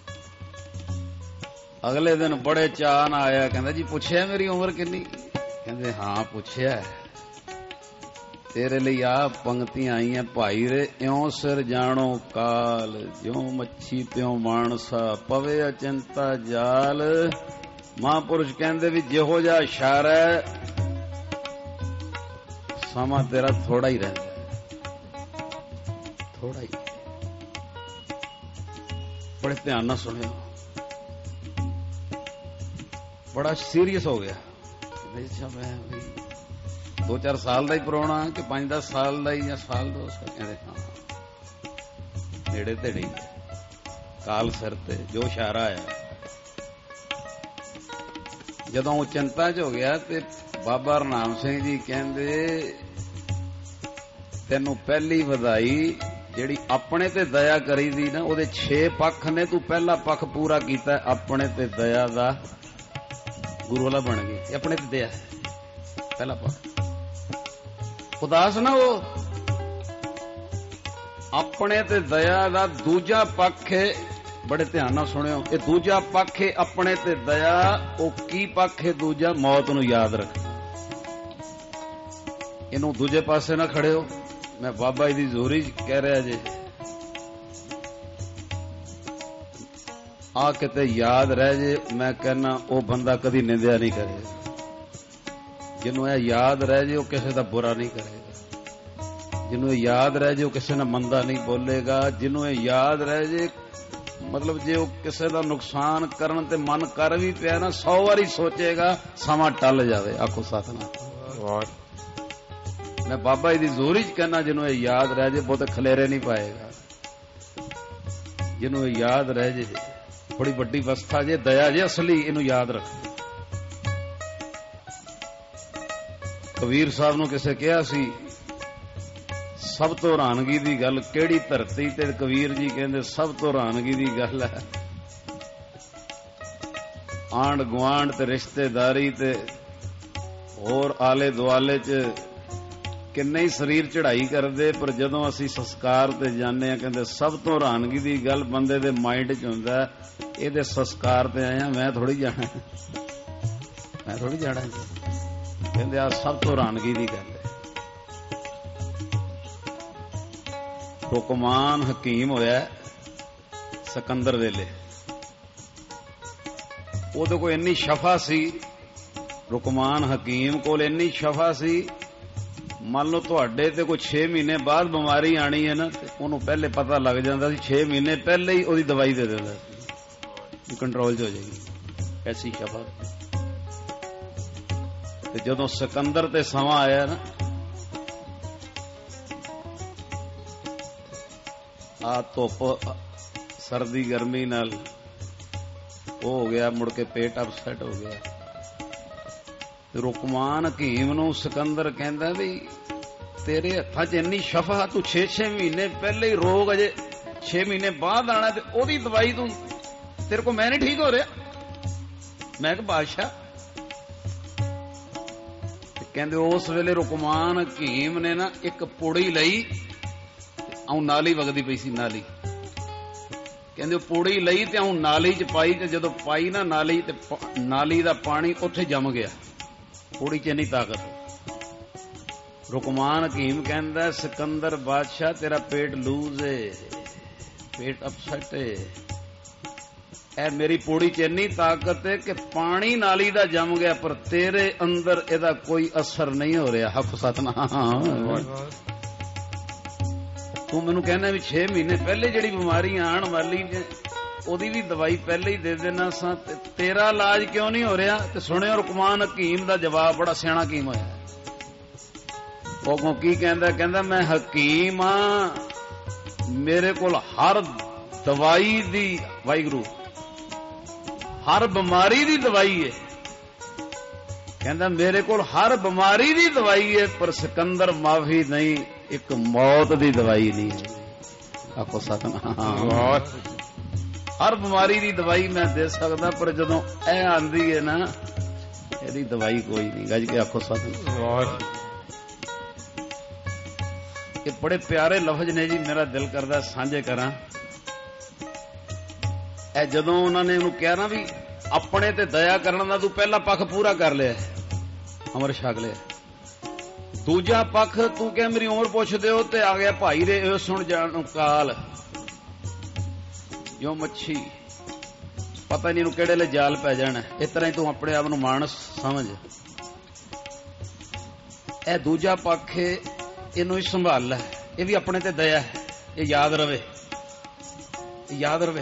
ਅਗਲੇ ਦਿਨ ਬੜੇ ਚਾਅ ਨਾਲ ਆਇਆ, ਕਹਿੰਦਾ ਜੀ ਪੁੱਛਿਆ ਮੇਰੀ ਉਮਰ ਕਿੰਨੀ? ਕਹਿੰਦੇ ਹਾਂ ਪੁੱਛਿਆ, ਤੇਰੇ ਲਈ ਆ ਪੰਕਤੀਆਂ ਆਈਆਂ, ਭਾਈ ਰੇ ਇਉਂ ਸਿਰ ਜਾਣੋ ਕਾਲ, ਜਿਉਂ ਮੱਛੀ ਤਿਉਂ ਮਾਨਸਾ, ਪਵੇ ਅਚੰਤਾ ਜਾਲ। ਮਹਾਂਪੁਰਸ਼ ਕਹਿੰਦੇ ਵੀ ਜਿਹੋ ਜਿਹਾ ਇਸ਼ਾਰਾ ਸਮਾਂ ਤੇਰਾ ਥੋੜਾ ਹੀ ਰਹਿੰਦਾ, ਥੋੜਾ ਹੀ। ਬੜੇ ਧਿਆਨ ਨਾਲ ਸੁਣਿਓ, ਬੜਾ ਸੀਰੀਅਸ ਹੋ ਗਿਆ। ਅੱਛਾ ਮੈਂ ਵੀ ਦੋ ਚਾਰ ਸਾਲ ਦਾ ਹੀ ਪੁਰਾਣਾ ਕਿ ਪੰਜ ਦਸ ਸਾਲ ਦਾ ਹੀ ਜਾਂ ਸਾਲ ਦੋ ਸਾਲ? ਕਹਿੰਦੇ ਹਾਂ ਨੇੜੇ ਤੇੜੇ ਹੀ, ਕਾਲ ਸਿਰ ਤੇ ਜੋ ਇਸ਼ਾਰਾ ਆਇਆ। ਜਦੋਂ ਉਹ ਚਿੰਤਾ ਚ ਹੋ ਗਿਆ ਤੇ ਬਾਬਾ ਰਣਾਮ ਸਿੰਘ ਜੀ ਕਹਿੰਦੇ ਤੈਨੂੰ ਪਹਿਲੀ ਵਧਾਈ, ਜਿਹੜੀ ਆਪਣੇ ਤੇ ਦਇਆ ਕਰੀ ਦੀ ਨਾ, ਉਹਦੇ ਛੇ ਪੱਖ ਨੇ, ਤੂੰ ਪਹਿਲਾ ਪੱਖ ਪੂਰਾ ਕੀਤਾ, ਆਪਣੇ ਤੇ ਦਇਆ ਦਾ ਗੁਰੂ ਵਾਲਾ ਬਣ ਗਏ। ਆਪਣੇ ਤੇ ਦਇਆ ਪਹਿਲਾ ਪੱਖ, ਉਦਾਸ ਨਾ ਹੋ। ਆਪਣੇ ਤੇ ਦਇਆ ਦਾ ਦੂਜਾ ਪੱਖ ਹੈ, ਬੜੇ ਧਿਆਨ ਨਾਲ ਸੁਣਿਓ, ਇਹ ਦੂਜਾ ਪੱਖ ਹੈ ਆਪਣੇ ਤੇ ਦਇਆ। ਉਹ ਕੀ ਪੱਖ ਹੈ ਦੂਜਾ? ਮੌਤ ਨੂੰ ਯਾਦ ਰੱਖ। ਇਹਨੂੰ ਦੂਜੇ ਪਾਸੇ ਨਾ ਖੜਿਓ, ਮੈਂ ਬਾਬਾ ਜੀ ਦੀ ਜ਼ੋਰੀ ਕਹਿ ਰਿਹਾ ਜੇ, ਆ ਕਿਤੇ ਯਾਦ ਰਹਿ ਜੇ। ਮੈਂ ਕਹਿੰਦਾ ਉਹ ਬੰਦਾ ਕਦੀ ਨਿੰਦਿਆ ਨਹੀਂ ਕਰੇ, ਜਿਹਨੂੰ ਇਹ ਯਾਦ ਰਹਿ ਜੇ ਉਹ ਕਿਸੇ ਦਾ ਬੁਰਾ ਨਹੀਂ ਕਰੇਗਾ, ਜਿਹਨੂੰ ਇਹ ਯਾਦ ਰਹਿ ਜੇ ਉਹ ਕਿਸੇ ਨਾਲ ਮੰਦਾ ਨਹੀਂ ਬੋਲੇਗਾ, ਜਿਹਨੂੰ ਇਹ ਯਾਦ ਰਹਿ ਜੇ ਮਤਲਬ ਜੇ ਉਹ ਕਿਸੇ ਦਾ ਨੁਕਸਾਨ ਕਰਨ ਤੇ ਮਨ ਕਰ ਵੀ ਪਿਆ ਨਾ, ਸੌ ਵਾਰੀ ਸੋਚੇਗਾ ਸਮਾਂ ਟੱਲ ਜਾਵੇ। ਆਖੋ ਸਤਿਨਾਮ। ਮੈਂ ਬਾਬਾ ਜੀ ਦੀ ਜ਼ੋਰੀ ਚ ਕਹਿਣਾ, ਜਿਹਨੂੰ ਇਹ ਯਾਦ ਰਹਿ ਜੇ ਬਹੁਤੇ ਖਲੇਰੇ ਨਹੀਂ ਪਾਏਗਾ, ਜਿਹਨੂੰ ਇਹ ਯਾਦ ਰਹਿ ਜੇ ਬੜੀ ਵੱਡੀ ਅਵਸਥਾ ਜੇ, ਦਇਆ ਜੇ ਅਸਲੀ, ਇਹਨੂੰ ਯਾਦ ਰੱਖ। ਕਬੀਰ ਸਾਹਿਬ ਨੂੰ ਕਿਸੇ ਕਿਹਾ ਸੀ ਸਭ ਤੋਂ ਹੈਰਾਨਗੀ ਦੀ ਗੱਲ ਕਿਹੜੀ ਧਰਤੀ ਤੇ? ਕਬੀਰ ਜੀ ਕਹਿੰਦੇ ਸਭ ਤੋਂ ਹੈਰਾਨਗੀ ਦੀ ਗੱਲ ਹੈ ਆਂਢ ਗੁਆਂਢ ਤੇ ਰਿਸ਼ਤੇਦਾਰੀ ਤੇ ਹੋਰ ਆਲੇ ਦੁਆਲੇ 'ਚ ਕਿੰਨੇ ਹੀ ਸਰੀਰ ਚੜ੍ਹਾਈ ਕਰਦੇ, ਪਰ ਜਦੋਂ ਅਸੀਂ ਸੰਸਕਾਰ ਤੇ ਜਾਂਦੇ ਆ ਕਹਿੰਦੇ ਸਭ ਤੋਂ ਹੈਰਾਨਗੀ ਦੀ ਗੱਲ ਬੰਦੇ ਦੇ ਮਾਈਂਡ 'ਚ ਹੁੰਦਾ, ਇਹਦੇ ਸੰਸਕਾਰ ਤੇ ਆਇਆ ਮੈਂ ਥੋੜੀ ਜਾਣਾ ਮੈਂ ਥੋੜੀ ਜਾਣਾ ਕਹਿੰਦੇ ਆ ਸਭ ਤੋਂ ਹੈਰਾਨਗੀ ਦੀ ਗੱਲ ਹੈ। ਹੁਕਮਾਨ ਹਕੀਮ ਹੋਇਆ ਸਿਕੰਦਰ ਵੇਲੇ, ਉਹਦੇ ਕੋਲ ਇੰਨੀ ਸ਼ਫਾ ਸੀ, ਰੁਕਮਾਨ ਹਕੀਮ ਕੋਲ ਇੰਨੀ ਸ਼ਫਾ ਸੀ, ਮੰਨ ਲਓ ਤੁਹਾਡੇ ਤੇ ਕੋਈ ਛੇ ਮਹੀਨੇ ਬਾਅਦ ਬਿਮਾਰੀ ਆਣੀ ਹੈ ਨਾ, ਤੇ ਉਹਨੂੰ ਪਹਿਲੇ ਪਤਾ ਲੱਗ ਜਾਂਦਾ ਸੀ, ਛੇ ਮਹੀਨੇ ਪਹਿਲੇ ਹੀ ਉਹਦੀ ਦਵਾਈ ਦੇ ਦਿੰਦਾ ਸੀ, ਕੰਟਰੋਲ 'ਚ ਹੋ ਜਾਏਗੀ, ਐਸੀ ਸ਼ਫਾ। ਤੇ ਜਦੋਂ ਸਿਕੰਦਰ ਤੇ ਸਮਾਂ ਆਇਆ ਨਾ, ਆ ਧੁੱਪ ਸਰਦੀ ਗਰਮੀ ਨਾਲ ਉਹ ਹੋ ਗਿਆ, ਮੁੜ ਕੇ ਪੇਟ ਅਪਸੈਟ ਹੋ ਗਿਆ। ਰੁਕਮਾਨ ਹਕੀਮ ਨੂੰ ਸਿਕੰਦਰ ਕਹਿੰਦਾ ਵੀ ਤੇਰੇ ਹੱਥਾਂ 'ਚ ਇੰਨੀ ਸ਼ਫਾ, ਤੂੰ ਛੇ ਛੇ ਮਹੀਨੇ ਪਹਿਲੇ ਹੀ ਰੋਗ ਅਜੇ ਛੇ ਮਹੀਨੇ ਬਾਅਦ ਆਣਾ, ਤੇ ਉਹਦੀ ਦਵਾਈ ਤੂੰ ਤੇਰੇ ਕੋਲ ਮੈਂ ਨਹੀਂ ਠੀਕ ਹੋ ਰਿਹਾ। ਮੈਂ ਕਿਹਾ ਬਾਦਸ਼ਾਹ, ਕਹਿੰਦੇ ਉਸ ਵੇਲੇ ਰੁਕਮਾਨ ਹਕੀਮ ਨੇ ਨਾ ਇੱਕ ਪੁੜੀ ਲਈ, ਆਉਂ ਨਾਲੀ ਵਗਦੀ ਪਈ ਸੀ ਨਾਲੀ, ਕਹਿੰਦੇ ਉਹ ਪੁੜੀ ਲਈ ਤੇ ਆਉਂ ਨਾਲੀ 'ਚ ਪਾਈ, ਤੇ ਜਦੋਂ ਪਾਈ ਨਾ ਨਾਲੀ, ਤੇ ਨਾਲੀ ਦਾ ਪਾਣੀ ਉੱਥੇ ਜੰਮ ਗਿਆ, ਪੁੜੀ 'ਚ ਇੰਨੀ ਤਾਕਤ। ਰੁਕਮਾਨ ਹਕੀਮ ਕਹਿੰਦਾ ਸਿਕੰਦਰ ਬਾਦਸ਼ਾਹ ਤੇਰਾ ਪੇਟ ਲੂਜ਼ ਏ, ਪੇਟ ਅਪਸੈਟ ਏ, ਇਹ ਮੇਰੀ ਪੁੜੀ 'ਚ ਇੰਨੀ ਤਾਕਤ ਹੈ ਕਿ ਪਾਣੀ ਨਾਲੀ ਦਾ ਜੰਮ ਗਿਆ, ਪਰ ਤੇਰੇ ਅੰਦਰ ਇਹਦਾ ਕੋਈ ਅਸਰ ਨਹੀਂ ਹੋ ਰਿਹਾ। ਹੱਕ ਸਤਨਾਮ। ਤੂੰ ਮੈਨੂੰ ਕਹਿੰਦਾ ਵੀ ਛੇ ਮਹੀਨੇ ਪਹਿਲੇ ਜਿਹੜੀ ਬਿਮਾਰੀ ਆਉਣ ਵਾਲੀ ਉਹਦੀ ਵੀ ਦਵਾਈ ਪਹਿਲੇ ਹੀ ਦੇ ਦੇਣਾ ਸਾਂ, ਤੇ ਤੇਰਾ ਇਲਾਜ ਕਿਉਂ ਨਹੀਂ ਹੋ ਰਿਹਾ? ਤੇ ਸੁਣਿਓ ਰੁਕਮਾਨ ਹਕੀਮ ਦਾ ਜਵਾਬ, ਬੜਾ ਸਿਆਣਾ ਹਕੀਮ ਹੋਇਆ। ਉਹ ਕੀ ਕਹਿੰਦਾ? ਕਹਿੰਦਾ ਮੈਂ ਹਕੀਮ ਆ, ਮੇਰੇ ਕੋਲ ਹਰ ਦਵਾਈ ਦੀ, ਵਾਹਿਗੁਰੂ ਹਰ ਬਿਮਾਰੀ ਦੀ ਦਵਾਈ ਹੈ। ਕਹਿੰਦਾ ਮੇਰੇ ਕੋਲ ਹਰ ਬਿਮਾਰੀ ਦੀ ਦਵਾਈ ਹੈ, ਪਰ ਸਿਕੰਦਰ ਮਾਫੀ ਨਹੀਂ, ਇੱਕ ਮੌਤ ਦੀ ਦਵਾਈ ਨਹੀਂ ਹੈ। ਆਖੋ ਸਤਨਾਮ। ਹਰ ਬਿਮਾਰੀ ਦੀ ਦਵਾਈ ਮੈਂ ਦੇ ਸਕਦਾ, ਪਰ ਜਦੋਂ ਇਹ ਆਂਦੀ ਹੈ ਨਾ, ਇਹਦੀ ਦਵਾਈ ਕੋਈ ਨਹੀਂ। ਗੱਜ ਕੇ ਆਖੋ ਸਤਨਾਮ। ਇਹ ਬੜੇ ਪਿਆਰੇ ਲਫ਼ਜ਼ ਨੇ ਜੀ, ਮੇਰਾ ਦਿਲ ਕਰਦਾ ਸਾਂਝੇ ਕਰਾਂ। ਇਹ ਜਦੋਂ ਉਹਨਾਂ ਨੇ ਉਹਨੂੰ ਕਿਹਾ ਨਾ ਵੀ ਆਪਣੇ ਤੇ ਦਇਆ ਕਰਨ ਦਾ ਤੂੰ ਪਹਿਲਾ ਪੱਖ ਪੂਰਾ ਕਰ ਲਿਆ, ਅਮਰ ਛਕ ਲਿਆ, ਦੂਜਾ ਪੱਖ ਤੂੰ ਕਹਿ ਮੇਰੀ ਉਮਰ ਪੁੱਛਦੇ ਹੋ, ਤੇ ਆ ਗਿਆ ਭਾਈ ਦੇ ਇਹ ਸੁਣ ਜਾਣ ਨੂੰ ਕਾਲ, ਜੋ ਮੱਛੀ ਪਤਾ ਨਹੀਂ ਇਹਨੂੰ ਕਿਹੜੇ ਲਈ ਜਾਲ ਪੈ ਜਾਣਾ। ਇਸ ਤਰ੍ਹਾਂ ਹੀ ਤੂੰ ਆਪਣੇ ਆਪ ਨੂੰ ਮਾਨਸ ਸਮਝ। ਇਹ ਦੂਜਾ ਪੱਖ ਹੈ, ਇਹਨੂੰ ਹੀ ਸੰਭਾਲ ਲੈ, ਇਹ ਵੀ ਆਪਣੇ ਤੇ ਦਇਆ ਹੈ, ਇਹ ਯਾਦ ਰਵੇ, ਯਾਦ ਰਵੇ।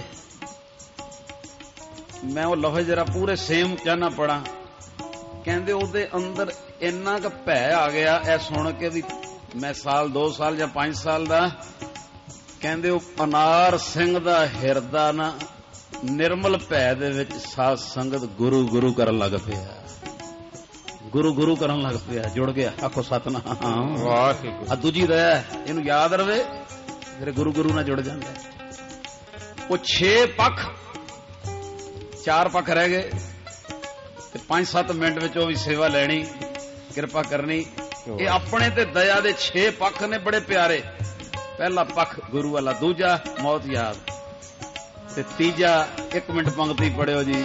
ਮੈਂ ਉਹ ਲਫ਼ਜ਼ ਜਰਾ ਪੂਰੇ ਸੇਮ ਚਾਹਨਾ ਪੜਾ। ਕਹਿੰਦੇ ਉਹਦੇ ਅੰਦਰ ਇੰਨਾ ਕੁ ਭੈ ਆ ਗਿਆ ਇਹ ਸੁਣ ਕੇ ਵੀ ਮੈਂ ਸਾਲ ਦੋ ਸਾਲ ਜਾਂ ਪੰਜ ਸਾਲ ਦਾ, ਕਹਿੰਦੇ ਉਹ ਅਨਾਰ ਸਿੰਘ ਦਾ ਹਿਰਦਾ ਨਾ ਨਿਰਮਲ ਭੈ ਦੇ ਵਿੱਚ ਸਾਧ ਸੰਗਤ ਗੁਰੂ ਗੁਰੂ ਕਰਨ ਲੱਗ ਪਿਆ, ਗੁਰੂ ਗੁਰੂ ਕਰਨ ਲੱਗ ਪਿਆ, ਜੁੜ ਗਿਆ। ਆਖੋ ਸਤਨਾਮ। ਵਾਹਿਗੁਰੂ। ਆ ਦੂਜੀ ਦਇਆ, ਇਹਨੂੰ ਯਾਦ ਰਵੇ, ਮੇਰੇ ਗੁਰੂ ਗੁਰੂ ਨਾਲ ਜੁੜ ਜਾਂਦਾ। ਉਹ ਛੇ ਪੱਖ, ਚਾਰ ਪੱਖ ਰਹਿ ਗਏ, ਤੇ ਪੰਜ ਸੱਤ ਮਿੰਟ ਵਿੱਚ ਉਹ ਵੀ ਸੇਵਾ ਲੈਣੀ, ਕਿਰਪਾ ਕਰਨੀ। ਇਹ ਆਪਣੇ ਤੇ ਦਇਆ ਦੇ ਛੇ ਪੱਖ ਨੇ, ਬੜੇ ਪਿਆਰੇ। ਪਹਿਲਾ ਪੱਖ ਗੁਰੂ ਵਾਲਾ, ਦੂਜਾ ਮੌਤ ਯਾਦ, ਤੇ ਤੀਜਾ ਇੱਕ ਮਿੰਟ ਪੰਕਤੀ ਪੜਿਓ ਜੀ।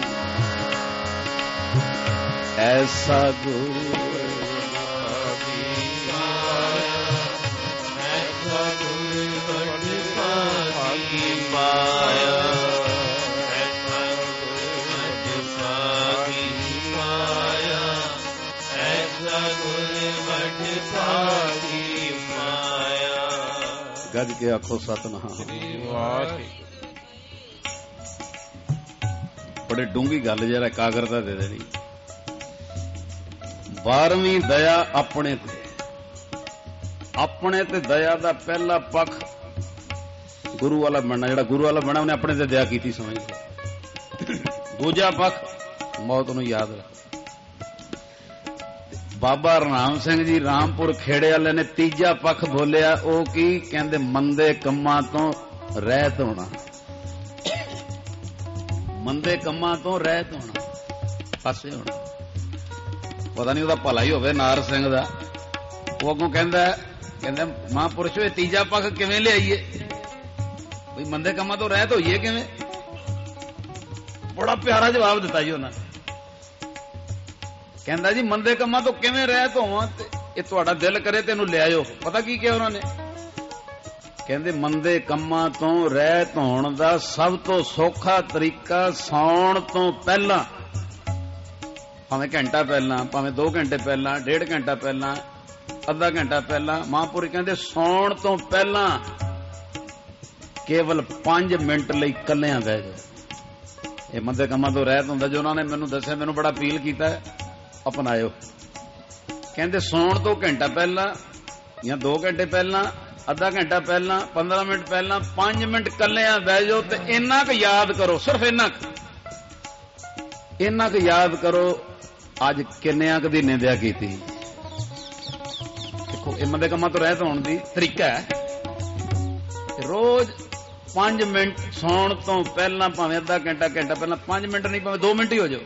ਐਸਾ ਗੁਰੂ ਗੱਜ ਕੇ ਆਖੋ ਸਤਨਾਮ। ਬੜੇ ਡੂੰਗੀ ਗੱਲ ਜਰਾ ਕਾਗਰਤਾ ਦੇ ਦੇਣੀ। ਬਾਰਵੀਂ ਦਇਆ ਆਪਣੇ ਤੇ, ਆਪਣੇ ਤੇ ਦਇਆ ਦਾ ਪਹਿਲਾ ਪੱਖ ਗੁਰੂ ਵਾਲਾ ਬਣਨਾ। ਜਿਹੜਾ ਗੁਰੂ ਵਾਲਾ ਬਣਾ ਉਹਨੇ ਆਪਣੇ ਤੇ ਦਇਆ ਕੀਤੀ, ਸਮਝ ਲਓ। ਦੂਜਾ ਪੱਖ ਮੌਤ ਨੂੰ ਯਾਦ ਰੱਖ। ਬਾਬਾ ਰਾਮ ਸਿੰਘ ਜੀ ਰਾਮਪੁਰ ਖੇੜੇ ਵਾਲੇ ਨੇ ਤੀਜਾ ਪੱਖ ਬੋਲਿਆ, ਉਹ ਕੀ ਕਹਿੰਦੇ? ਮੰਦੇ ਕੰਮਾਂ ਤੋਂ ਰਹਿਤ ਹੋਣਾ, ਮੰਦੇ ਕੰਮਾਂ ਤੋਂ ਰਹਿਤ ਹੋਣਾ। ਪਾਸੇ ਹੋਣਾ। ਪਤਾ ਨਹੀਂ ਉਹਦਾ ਭਲਾ ਹੀ ਹੋਵੇ ਨਾਰ ਸਿੰਘ ਦਾ। ਉਹ ਅੱਗੋਂ ਕਹਿੰਦਾ ਕਹਿੰਦਾ ਮਹਾਂਪੁਰਸ਼ੋ ਇਹ ਤੀਜਾ ਪੱਖ ਕਿਵੇਂ ਲਿਆਈਏ, ਬਈ ਮੰਦੇ ਕੰਮਾਂ ਤੋਂ ਰਹਿਤ ਹੋਈਏ ਕਿਵੇਂ? ਬੜਾ ਪਿਆਰਾ ਜਵਾਬ ਦਿੱਤਾ ਜੀ ਉਹਨਾਂ ਨੇ। ਕਹਿੰਦਾ ਜੀ ਮੰਦੇ ਕੰਮਾਂ ਤੋਂ ਕਿਵੇਂ ਰਹਿਤ ਹੋਵਾਂ, ਤੇ ਇਹ ਤੁਹਾਡਾ ਦਿਲ ਕਰੇ ਤੈਨੂੰ ਲਿਆਇਓ। ਪਤਾ ਕੀ ਕਿਹਾ ਉਹਨਾਂ ਨੇ? ਕਹਿੰਦੇ ਮੰਦੇ ਕੰਮਾਂ ਤੋਂ ਰਹਿਤ ਹੋਣ ਦਾ ਸਭ ਤੋਂ ਸੌਖਾ ਤਰੀਕਾ ਸੌਣ ਤੋਂ ਪਹਿਲਾਂ, ਭਾਵੇਂ ਘੰਟਾ ਪਹਿਲਾਂ, ਭਾਵੇਂ ਦੋ ਘੰਟੇ ਪਹਿਲਾਂ, ਡੇਢ ਘੰਟਾ ਪਹਿਲਾਂ, ਅੱਧਾ ਘੰਟਾ ਪਹਿਲਾਂ, ਮਹਾਂਪੁਰਖ ਕਹਿੰਦੇ ਸੌਣ ਤੋਂ ਪਹਿਲਾਂ ਕੇਵਲ ਪੰਜ ਮਿੰਟ ਲਈ ਇਕੱਲਿਆਂ ਬਹਿ ਜਾਓ। ਇਹ ਮੰਦੇ ਕੰਮਾਂ ਤੋਂ ਰਹਿਤ ਹੁੰਦਾ। ਜੋ ਉਹਨਾਂ ਨੇ ਮੈਨੂੰ ਦੱਸਿਆ, ਮੈਨੂੰ ਬੜਾ ਅਪੀਲ ਕੀਤਾ, ਅਪਣਾਇਓ। ਕਹਿੰਦੇ ਸੌਣ ਤੋਂ ਘੰਟਾ ਪਹਿਲਾਂ ਜਾਂ ਦੋ ਘੰਟੇ ਪਹਿਲਾਂ, ਅੱਧਾ ਘੰਟਾ ਪਹਿਲਾਂ, ਪੰਦਰਾਂ ਮਿੰਟ ਪਹਿਲਾਂ, ਪੰਜ ਮਿੰਟ ਇਕੱਲਿਆਂ ਬਹਿ ਜਾਓ ਤੇ ਇੰਨਾ ਕੁ ਯਾਦ ਕਰੋ, ਸਿਰਫ ਇੰਨਾ ਕੁ ਇੰਨਾ ਕੁ ਯਾਦ ਕਰੋ ਅੱਜ ਕਿੰਨਿਆਂ ਕੁ ਦੀ ਨਿੰਦਿਆ ਕੀਤੀ। ਦੇਖੋ ਇਹ ਮੰਦੇ ਕੰਮਾਂ ਤੋਂ ਰਹਿਤ ਹੋਣ ਦੀ ਤਰੀਕਾ ਹੈ। ਰੋਜ਼ ਪੰਜ ਮਿੰਟ ਸੌਣ ਤੋਂ ਪਹਿਲਾਂ, ਭਾਵੇਂ ਅੱਧਾ ਘੰਟਾ ਘੰਟਾ ਪਹਿਲਾਂ, ਪੰਜ ਮਿੰਟ ਨਹੀਂ ਭਾਵੇਂ ਦੋ ਮਿੰਟ ਹੀ ਹੋ ਜਾਓ।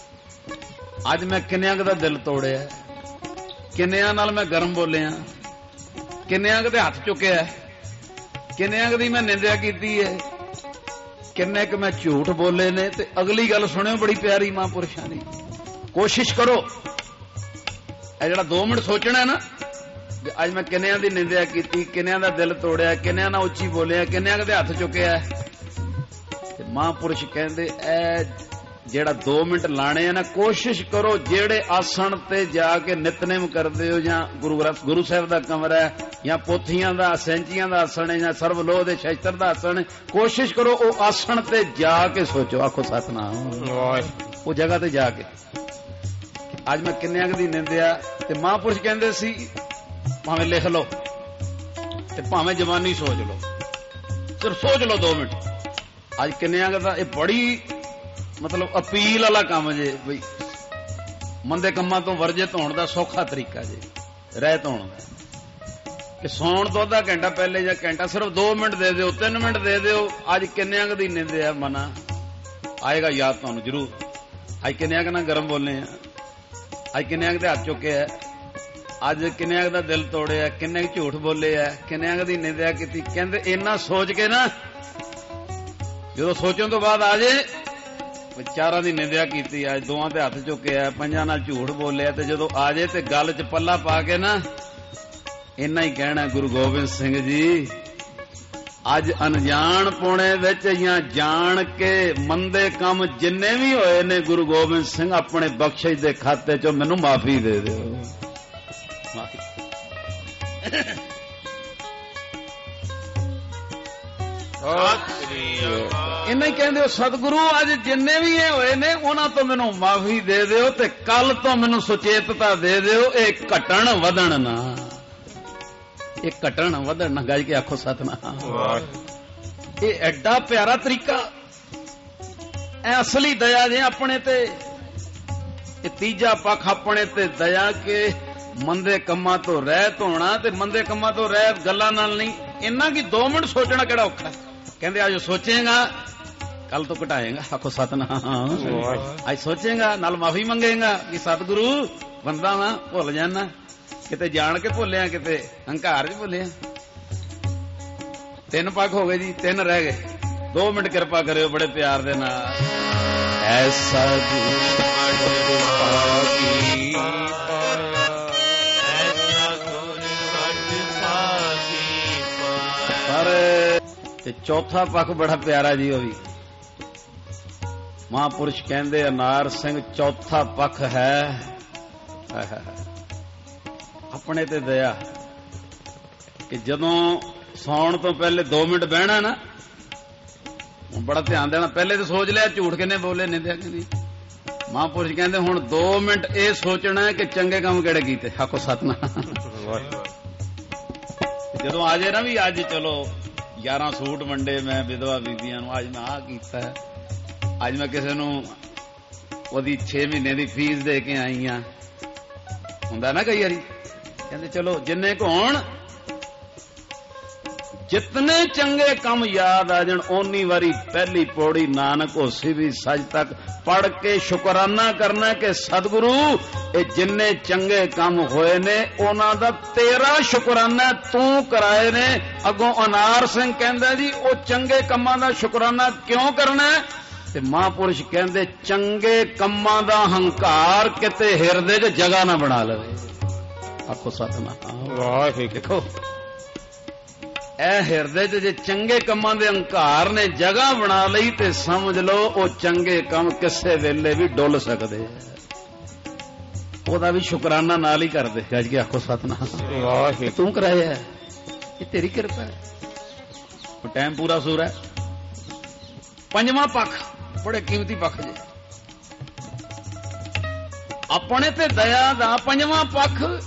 ਅੱਜ ਮੈਂ ਕਿੰਨਿਆਂ ਕੁ ਦਾ ਦਿਲ ਤੋੜਿਆ, ਕਿੰਨਿਆਂ ਨਾਲ ਮੈਂ ਗਰਮ ਬੋਲਿਆ, ਕਿੰਨਿਆਂ ਕੁ ਦੇ ਹੱਥ ਚੁੱਕਿਆ, ਕਿੰਨਿਆਂ ਕੁ ਦੀ ਮੈਂ ਨਿੰਦਿਆ ਕੀਤੀ ਹੈ, ਕਿੰਨੇ ਕੁ ਮੈਂ ਝੂਠ ਬੋਲੇ ਨੇ। ਤੇ ਅਗਲੀ ਗੱਲ ਸੁਣਿਓ, ਬੜੀ ਪਿਆਰੀ ਮਹਾਂਪੁਰਸ਼ਾਂ ਦੀ। ਕੋਸ਼ਿਸ਼ ਕਰੋ ਇਹ ਜਿਹੜਾ ਦੋ ਮਿੰਟ ਸੋਚਣਾ ਨਾ, ਅੱਜ ਮੈਂ ਕਿੰਨਿਆਂ ਦੀ ਨਿੰਦਿਆ ਕੀਤੀ, ਕਿੰਨਿਆਂ ਦਾ ਦਿਲ ਤੋੜਿਆ, ਕਿੰਨਿਆਂ ਨਾਲ ਉੱਚੀ ਬੋਲਿਆ, ਕਿੰਨਿਆਂ ਕੁ ਦੇ ਹੱਥ ਚੁੱਕਿਆ। ਤੇ ਮਹਾਂਪੁਰਸ਼ ਕਹਿੰਦੇ ਇਹ ਜਿਹੜਾ ਦੋ ਮਿੰਟ ਲਾਣੇ ਆ ਨਾ, ਕੋਸ਼ਿਸ਼ ਕਰੋ ਜਿਹੜੇ ਆਸਣ ਤੇ ਜਾ ਕੇ ਨਿਤਨੇਮ ਕਰਦੇ ਹੋ, ਜਾਂ ਗੁਰੂ ਗ੍ਰੰਥ ਗੁਰੂ ਸਾਹਿਬ ਦਾ ਕਮਰਾ ਹੈ, ਜਾਂ ਪੋਥੀਆਂ ਦਾ ਸੈਂਚੀਆਂ ਦਾ ਆਸਣ ਹੈ, ਜਾਂ ਸਰਵਲੋਹ ਦੇ ਸ਼ਸਤਰ ਦਾ ਆਸਣ ਹੈ, ਕੋਸ਼ਿਸ਼ ਕਰੋ ਉਹ ਆਸਣ ਤੇ ਜਾ ਕੇ ਸੋਚੋ। ਆਖੋ ਸਤਨਾਮ। ਉਹ ਜਗ੍ਹਾ ਤੇ ਜਾ ਕੇ ਅੱਜ ਮੈਂ ਕਿੰਨਿਆਂ ਕੁ ਦੀ ਨਿੰਦਿਆ। ਤੇ ਮਹਾਂਪੁਰਸ਼ ਕਹਿੰਦੇ ਸੀ ਭਾਵੇਂ ਲਿਖ ਲਓ ਤੇ ਭਾਵੇਂ ਜਵਾਨੀ ਸੋਚ ਲਓ, ਸਿਰਫ ਸੋਚ ਲਓ ਦੋ ਮਿੰਟ ਅੱਜ ਕਿੰਨਿਆਂ ਕੁ ਦਾ। ਇਹ ਬੜੀ ਮਤਲਬ ਅਪੀਲ ਵਾਲਾ ਕੰਮ ਜੇ, ਬਈ ਮੰਦੇ ਕੰਮਾਂ ਤੋਂ ਵਰਜਿਤ ਹੋਣ ਦਾ ਸੌਖਾ ਤਰੀਕਾ ਜੇ ਰਹਿਤ ਹੋਣ ਦਾ, ਕਿ ਸੌਣ ਤੋਂ ਅੱਧਾ ਘੰਟਾ ਪਹਿਲੇ ਜਾਂ ਘੰਟਾ ਸਿਰਫ ਦੋ ਮਿੰਟ ਦੇ ਦਿਓ, ਤਿੰਨ ਮਿੰਟ ਦੇ ਦਿਓ। ਅੱਜ ਕਿੰਨਿਆਂ ਕੁ ਦੀ ਨਿੰਦਿਆ ਮਨਾ ਆਏਗਾ ਯਾਦ ਤੁਹਾਨੂੰ ਜ਼ਰੂਰ। ਅੱਜ ਕਿੰਨਿਆਂ ਕੁ ਨਾਲ ਗਰਮ ਬੋਲੇ ਆ, ਅੱਜ ਕਿੰਨਿਆਂ ਕੁ ਦੇ ਹੱਥ ਚੁੱਕੇ ਆ, ਅੱਜ ਕਿੰਨਿਆਂ ਕੁ ਦਾ ਦਿਲ ਤੋੜਿਆ, ਕਿੰਨੇ ਕੁ ਝੂਠ ਬੋਲੇ ਆ, ਕਿੰਨਿਆਂ ਕੁ ਦੀ ਨਿੰਦਿਆ ਕੀਤੀ। ਕਹਿੰਦੇ ਇੰਨਾ ਸੋਚ ਕੇ ਨਾ, ਜਦੋਂ ਸੋਚਣ ਤੋਂ ਬਾਅਦ ਆ ਜੇ ਚਾਰਾਂ ਦੀ ਨਿੰਦਿਆ ਕੀਤੀ, ਅੱਜ ਦੋਵਾਂ ਤੇ ਹੱਥ ਚੁੱਕਿਆ, ਪੰਜਾਂ ਨਾਲ ਝੂਠ ਬੋਲਿਆ, ਤੇ ਜਦੋਂ ਆ ਜੇ ਤੇ ਗੱਲ 'ਚ ਪੱਲਾ ਪਾ ਕੇ ਨਾ ਇੰਨਾ ਹੀ ਕਹਿਣਾ, ਗੁਰੂ ਗੋਬਿੰਦ ਸਿੰਘ ਜੀ ਅੱਜ ਅਣਜਾਣ ਪੁਣੇ ਵਿੱਚ ਜਾਂ ਜਾਣ ਕੇ ਮੰਦੇ ਕੰਮ ਜਿੰਨੇ ਵੀ ਹੋਏ ਨੇ, ਗੁਰੂ ਗੋਬਿੰਦ ਸਿੰਘ ਆਪਣੇ ਬਖਸ਼ਿਸ਼ ਦੇ ਖਾਤੇ 'ਚੋਂ ਮੈਨੂੰ ਮਾਫੀ ਦੇ ਦਿਓ। ਮਾਫੀ ਇੰਨਾ ਹੀ ਕਹਿੰਦੇ ਸਤਿਗੁਰੂ ਅੱਜ ਜਿੰਨੇ ਵੀ ਇਹ ਹੋਏ ਨੇ ਉਹਨਾਂ ਤੋਂ ਮੈਨੂੰ ਮਾਫੀ ਦੇ ਦਿਓ, ਤੇ ਕੱਲ ਤੋਂ ਮੈਨੂੰ ਸੁਚੇਤਤਾ ਦੇ ਦਿਓ। ਇਹ ਘਟਣ ਵਧਣ ਨਾ, ਇਹ ਘਟਣ ਵਧਣ ਨਾ। ਗੱਜ ਕੇ ਆਖੋ ਸਤਨਾਮ। ਇਹ ਐਡਾ ਪਿਆਰਾ ਤਰੀਕਾ, ਇਹ ਅਸਲੀ ਦਇਆ ਜੇ ਆਪਣੇ ਤੇ। ਇਹ ਤੀਜਾ ਪੱਖ ਆਪਣੇ ਤੇ ਦਇਆ ਕੇ ਮੰਦੇ ਕੰਮਾਂ ਤੋਂ ਰਹਿਤ ਹੋਣਾ। ਤੇ ਮੰਦੇ ਕੰਮਾਂ ਤੋਂ ਰਹਿਤ ਗੱਲਾਂ ਨਾਲ ਨਹੀਂ, ਇੰਨਾ ਕਿ ਦੋ ਮਿੰਟ ਸੋਚਣਾ ਕਿਹੜਾ ਔਖਾ। ਕਹਿੰਦੇ ਅੱਜ ਸੋਚੇਗਾ ਕੱਲ ਤੋਂ ਘਟਾਏਗਾ। ਆਖੋ ਸਤਨਾਮ। ਅੱਜ ਸੋਚੇਗਾ ਨਾਲ ਮਾਫੀ ਮੰਗੇਗਾ ਕਿ ਸਤਿਗੁਰੂ ਬੰਦਾ ਵਾ ਭੁੱਲ ਜਾਣਾ, ਕਿਤੇ ਜਾਣ ਕੇ ਭੁੱਲਿਆ, ਕਿਤੇ ਹੰਕਾਰ 'ਚ ਭੁੱਲਿਆ। ਤਿੰਨ ਪੱਖ ਹੋ ਗਏ ਜੀ, ਤਿੰਨ ਰਹਿ ਗਏ। ਦੋ ਮਿੰਟ ਕਿਰਪਾ ਕਰਿਓ ਬੜੇ ਪਿਆਰ ਦੇ ਨਾਲ। ਐਸਾ ਤੇ ਚੌਥਾ ਪੱਖ ਬੜਾ ਪਿਆਰਾ ਜੀ। ਉਹ ਵੀ ਮਹਾਂਪੁਰਸ਼ ਕਹਿੰਦੇ ਅਨਾਰ ਸਿੰਘ ਚੌਥਾ ਪੱਖ ਹੈ ਆਪਣੇ ਤੇ ਦਇਆ, ਕਿ ਜਦੋਂ ਸੌਣ ਤੋਂ ਪਹਿਲੇ ਦੋ ਮਿੰਟ ਬਹਿਣਾ ਨਾ, ਬੜਾ ਧਿਆਨ ਦੇਣਾ। ਪਹਿਲੇ ਤਾਂ ਸੋਚ ਲਿਆ ਝੂਠ ਕਿੰਨੇ ਬੋਲੇ, ਨਿੰਦਿਆ ਕਿੰਨੀ। ਮਹਾਂਪੁਰਸ਼ ਕਹਿੰਦੇ ਹੁਣ ਦੋ ਮਿੰਟ ਇਹ ਸੋਚਣਾ ਕਿ ਚੰਗੇ ਕੰਮ ਕਿਹੜੇ ਕੀਤੇ। ਆਖੋ ਸਤਨਾਮ। ਜਦੋਂ ਆ ਜੇ ਨਾ ਵੀ ਅੱਜ ਚਲੋ ਗਿਆਰਾਂ ਸੂਟ ਵੰਡੇ ਮੈਂ ਵਿਧਵਾ ਬੀਬੀਆਂ ਨੂੰ, ਅੱਜ ਮੈਂ ਆਹ ਕੀਤਾ, ਅੱਜ ਮੈਂ ਕਿਸੇ ਨੂੰ ਉਹਦੀ ਛੇ ਮਹੀਨੇ ਦੀ ਫੀਸ ਦੇ ਕੇ ਆਈ ਆ, ਹੁੰਦਾ ਨਾ ਕਈ ਵਾਰੀ। ਕਹਿੰਦੇ ਚਲੋ ਜਿੰਨੇ ਕੁ ਹੋਣ, जितने चंगे कम याद आ जाण ओनी वारी पहली पौड़ी नानक होसी भी सज तक पढ़ के शुकराना करना कि सतगुरु ये जिन्ने चंगे कम होए ने उन्हां दा तेरा शुकराना तू कराए ने। अगों अनार सिंह कहंदा जी ओ चंगे कमां दा शुकराना क्यों करना है ते महापुरुष कहंदे चंगे कमां दा हंकार किते हिरदे च जगह ना बना लवे। आखो सतनाम वाहिगुरू। देखो ए हिरदे च जे चंगे कमां दे हंकार ने जगह बना लई ते समझ लो ओ चंगे कम किसे वेले भी डुल सकदे ओदा भी शुकराना नाल ही कर दे। गज के आखो सतनाम वाहिगुरू। तू कराया ये तेरी कृपा है। टाइम पूरा सूर है। पंजवां पक्ष बड़े कीमती पक्ष जे अपने ते दया दा पंजवां पक्ष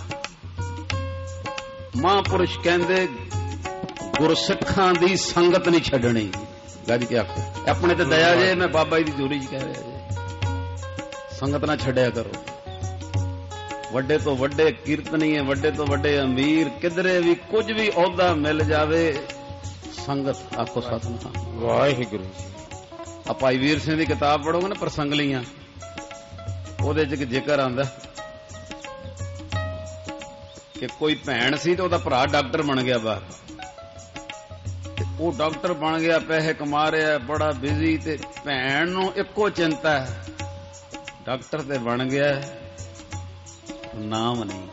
महापुरुष कहंदे गुरसिखां दी संगत नहीं छड्डणी। गज के आखो अपने ते दया जे मैं बाबा जी दी जोरी च कह रहा जे संगत ना छड्डिया करो। वड्डे तो वड्डे कीर्तनीय वड्डे तो वड्डे अमीर किधरे भी कुछ भी औहदा मिल जावे संगत आखो सतनाम वाहिगुरू। आ भाई वीर सिंह दी किताब पढ़ोगे ना प्रसंगलियां ओहदे च जिक्र आंदा कि कोई भैन सी ते ओहदा भरा डॉक्टर बन गया बाहर ते ओ डॉक्टर बन गया पैसे कमा रहा बड़ा बिजी ते भैन नूं इक्को चिंता है डॉक्टर ते बन गया नाम नहीं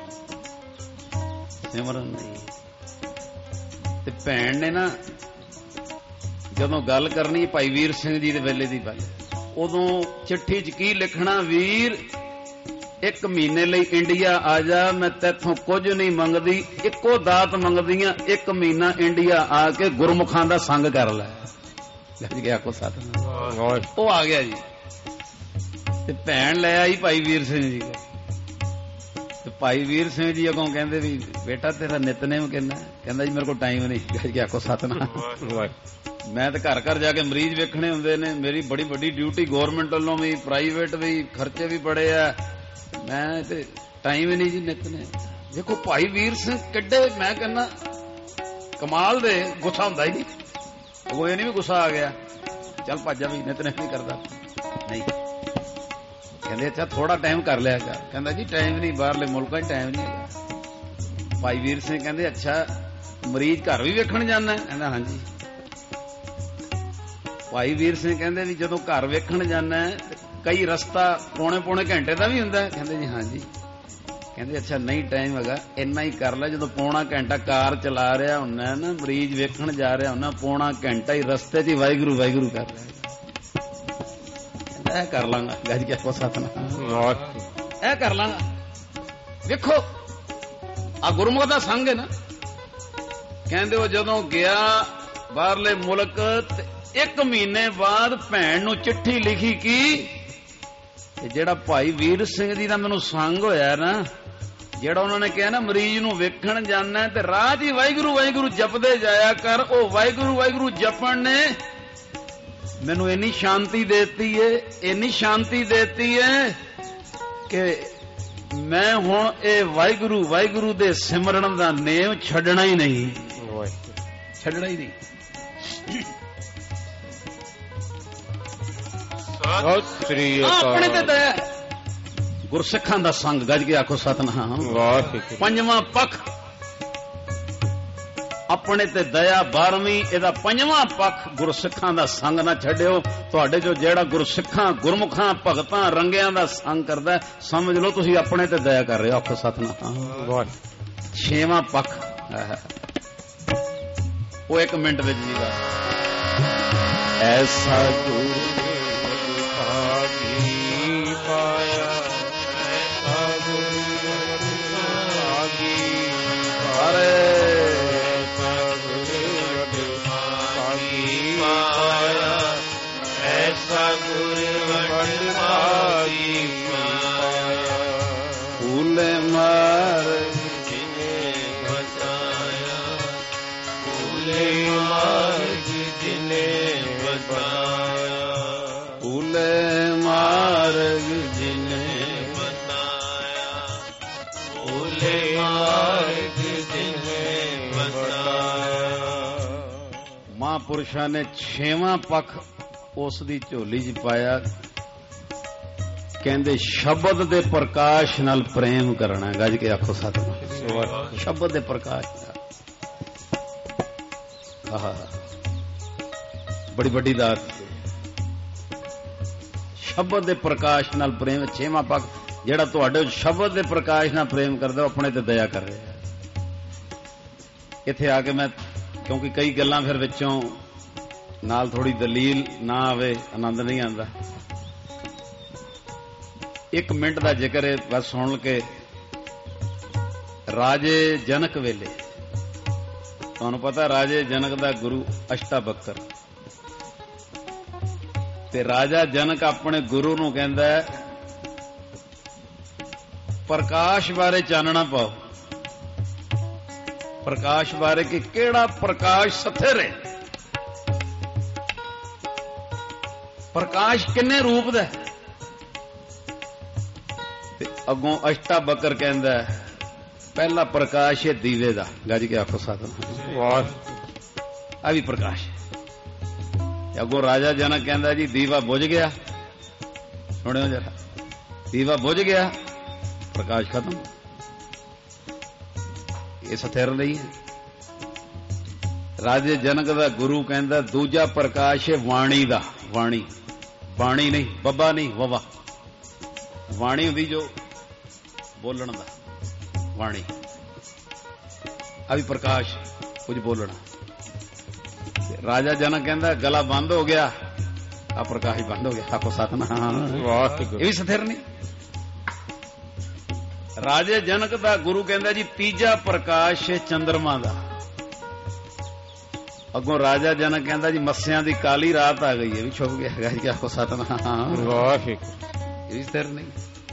सिमरन नहीं। ते भैन ने ना जदों गल करनी भाई वीर सिंह जी दे वेले दी गल उदों चिट्ठी च की लिखना वीर एक महीने लई इंडिया आ जा मैं तैथों कुछ नहीं मंगदी इक्को दात मंगदियां एक महीना इंडिया आके गुरमुखां दा संग कर लै। आखो सतनाम ओ आ गया जी ते भैन ले आई भाई वीर सिंह जी को। भाई वीर सिंह जी अगों कहंदे भी बेटा तेरा नितनेम किन्ना कहंदा जी मेरे को टाइम नहीं। आखो सतनाम मैं तो घर घर जाके मरीज वेखने हुंदे ने मेरी बड़ी बड़ी ड्यूटी गौरमेंट वालों भी प्राइवेट भी खर्चे भी बड़े आ मैं ते टाइम ही नहीं जी नितने। देखो भाई वीर सिंह किड्डे मैं कहना कमाल दे गुस्सा हुंदा ही नहीं वो ये नहीं भी गुस्सा आ गया चल भाजा भी नितने नहीं करदा नहीं कहंदे अच्छा थोड़ा टाइम कर लिया कर कहंदा जी टाइम नहीं बाहरले मुल्कां च टाइम नहीं है। भाई वीर सिंह कहंदे अच्छा मरीज घर भी वेखण जाना कहंदा हां जी। भाई वीर सिंह कहंदे भी जदों घर वेखण जाना कई रस्ता पौने पौने घंटे का भी हुंदा कहंदे जी हाँ जी। कहंदे अच्छा नहीं टाइम हैगा इन्ना ही कर लै जदों पौना घंटा कार चला रहा हुंदा ना मरीज वेखण जा रहा हुंदा पौना घंटा ही रस्ते च वाहिगुरू वाहिगुरू कर रहा है कर लांगा। गज के सतनाम ऐ कर लांगा। देखो आ गुरमुख दा संग है ना कहंदे वो जदों गया बाहरले मुल्क एक महीने बाद भैन नूं चिट्ठी लिखी की जेड़ा भाई वीर सिंह जी दा मैनूं संग होया ना जेड़ा उन्होंने कहा ना मरीज नूं वेखण जाना ते राह च वाहिगुरू वाहिगुरू जपदे जाया कर ओ वाहिगुरू वाहिगुरू जपण ने मैनूं इन्नी शांति देती है इन्नी शांति देती है कि मैं हुण ए वाहिगुरू वाहिगुरू दे सिमरन दा नेम छड्डना ही नहीं छड्डना ही नहीं। अपने ते दया गुरसिखां दा संग गज के आखो सतनाम पंजवां पक्ष अपने ते दया बारहवीं एदा पंजवां पक्ष गुरसिखां दा संग ना छड्डियो। तुहाडे जो जेड़ा गुरसिखां गुरमुखां भगतां रंगियां दा संग करदा समझ लो तुसीं अपने ते दया कर रहे हो। आखो सतनाम। छेवां पक्ष वो एक मिनट विच जी ऐसा गुरु फूले मार जिन्हें बताया फूले मार जिन्हें बताया फूले मार जिन्हें बताया फूले मार जिन्हें बताया ਮਹਾਂਪੁਰਸ਼ਾਂ ਨੇ ਛੇਵਾਂ ਪੱਖ ਉਸ ਦੀ ਝੋਲੀ 'ਚ ਪਾਇਆ। ਕਹਿੰਦੇ ਸ਼ਬਦ ਦੇ ਪ੍ਰਕਾਸ਼ ਨਾਲ ਪ੍ਰੇਮ ਕਰਨਾ। ਗੱਜ ਕੇ ਆਖੋ ਸਤਿਨਾਮ। ਸ਼ਬਦ ਦੇ ਪ੍ਰਕਾਸ਼ ਨਾਲ। ਆਹ ਬੜੀ ਵੱਡੀ ਦਾਤ। ਸ਼ਬਦ ਦੇ ਪ੍ਰਕਾਸ਼ ਨਾਲ ਪ੍ਰੇਮ। ਛੇਵਾਂ ਪੱਖ ਜਿਹੜਾ ਤੁਹਾਡੇ ਸ਼ਬਦ ਦੇ ਪ੍ਰਕਾਸ਼ ਨਾਲ ਪ੍ਰੇਮ ਕਰਦਾ ਉਹ ਆਪਣੇ ਤੇ ਦਇਆ ਕਰ ਰਿਹਾ। ਇੱਥੇ ਆ ਕੇ ਮੈਂ ਕਿਉਂਕਿ ਕਈ ਗੱਲਾਂ ਫਿਰ ਵਿੱਚੋਂ ਨਾਲ ਥੋੜੀ ਦਲੀਲ ਨਾ ਆਵੇ ਆਨੰਦ ਨਹੀਂ ਆਉਂਦਾ। ਇੱਕ ਮਿੰਟ ਦਾ ਜ਼ਿਕਰ ਹੈ ਬਸ ਸੁਣ ਕੇ। ਰਾਜੇ ਜਨਕ ਵੇਲੇ ਤੁਹਾਨੂੰ ਪਤਾ ਰਾਜੇ ਜਨਕ ਦਾ ਗੁਰੂ ਅਸ਼ਟਾਵਕਰ ਤੇ ਰਾਜਾ ਜਨਕ ਆਪਣੇ ਗੁਰੂ ਨੂੰ ਕਹਿੰਦਾ ਪ੍ਰਕਾਸ਼ ਬਾਰੇ ਚਾਨਣਾ ਪਾਓ। ਪ੍ਰਕਾਸ਼ ਬਾਰੇ ਕਿ ਕਿਹੜਾ ਪ੍ਰਕਾਸ਼ ਸਥਿਰ ਹੈ। ਪ੍ਰਕਾਸ਼ ਕਿੰਨੇ ਰੂਪ ਦਾ ਤੇ ਅੱਗੋਂ ਅਸ਼ਟਾਵਕਰ ਕਹਿੰਦਾ ਪਹਿਲਾ ਪ੍ਰਕਾਸ਼ ਹੈ ਦੀਵੇ ਦਾ। ਗੱਜ ਕੇ ਆਖੋ ਸਤਿਨਾਮ। ਵਾਹ ਆ ਵੀ ਪ੍ਰਕਾਸ਼। ਅੱਗੋਂ ਰਾਜਾ ਜਨਕ ਕਹਿੰਦਾ ਜੀ ਦੀਵਾ ਬੁਝ ਗਿਆ। ਸੁਣਿਓ ਜਰਾ, ਦੀਵਾ ਬੁਝ ਗਿਆ ਪ੍ਰਕਾਸ਼ ਖਤਮ। ਇਹ ਸਥਿਰ ਨਹੀਂ ਹੈ। ਰਾਜੇ ਜਨਕ ਦਾ ਗੁਰੂ ਕਹਿੰਦਾ ਦੂਜਾ ਪ੍ਰਕਾਸ਼ ਹੈ ਵਾਣੀ ਦਾ। ਵਾਣੀ ਬਾਣੀ ਨਹੀਂ, ਬੱਬਾ ਨਹੀਂ, ਵਵਾ। ਵਾਣੀ ਹੁੰਦੀ ਜੋ ਬੋਲਣ ਦਾ। ਵਾਣੀ ਆ ਵੀ ਪ੍ਰਕਾਸ਼ ਕੁਝ ਬੋਲਣਾ। ਰਾਜਾ ਜਨਕ ਕਹਿੰਦਾ ਗਲਾ ਬੰਦ ਹੋ ਗਿਆ ਆ ਪ੍ਰਕਾਸ਼ ਬੰਦ ਹੋ ਗਿਆ। ਆਖੋ ਸਤਿਨਾਮ। ਇਹ ਵੀ ਸਥਿਰ ਨਹੀਂ। ਰਾਜੇ ਜਨਕ ਦਾ ਗੁਰੂ ਕਹਿੰਦਾ ਜੀ ਤੀਜਾ ਪ੍ਰਕਾਸ਼ ਹੈ ਚੰਦਰਮਾ ਦਾ। ਅੱਗੋਂ ਰਾਜਾ ਜਨਕ ਕਹਿੰਦਾ ਜੀ ਮੱਸਿਆਂ ਦੀ ਕਾਲੀ ਰਾਤ ਆ ਗਈ ਹੈ ਵੀ ਛੁਪ ਗਿਆ ਹੈਗਾ ਜੀ। ਆਖੋ ਸਤਿਨਾਮ। ਇਹ ਵੀ ਸਥਿਰ ਨਹੀਂ।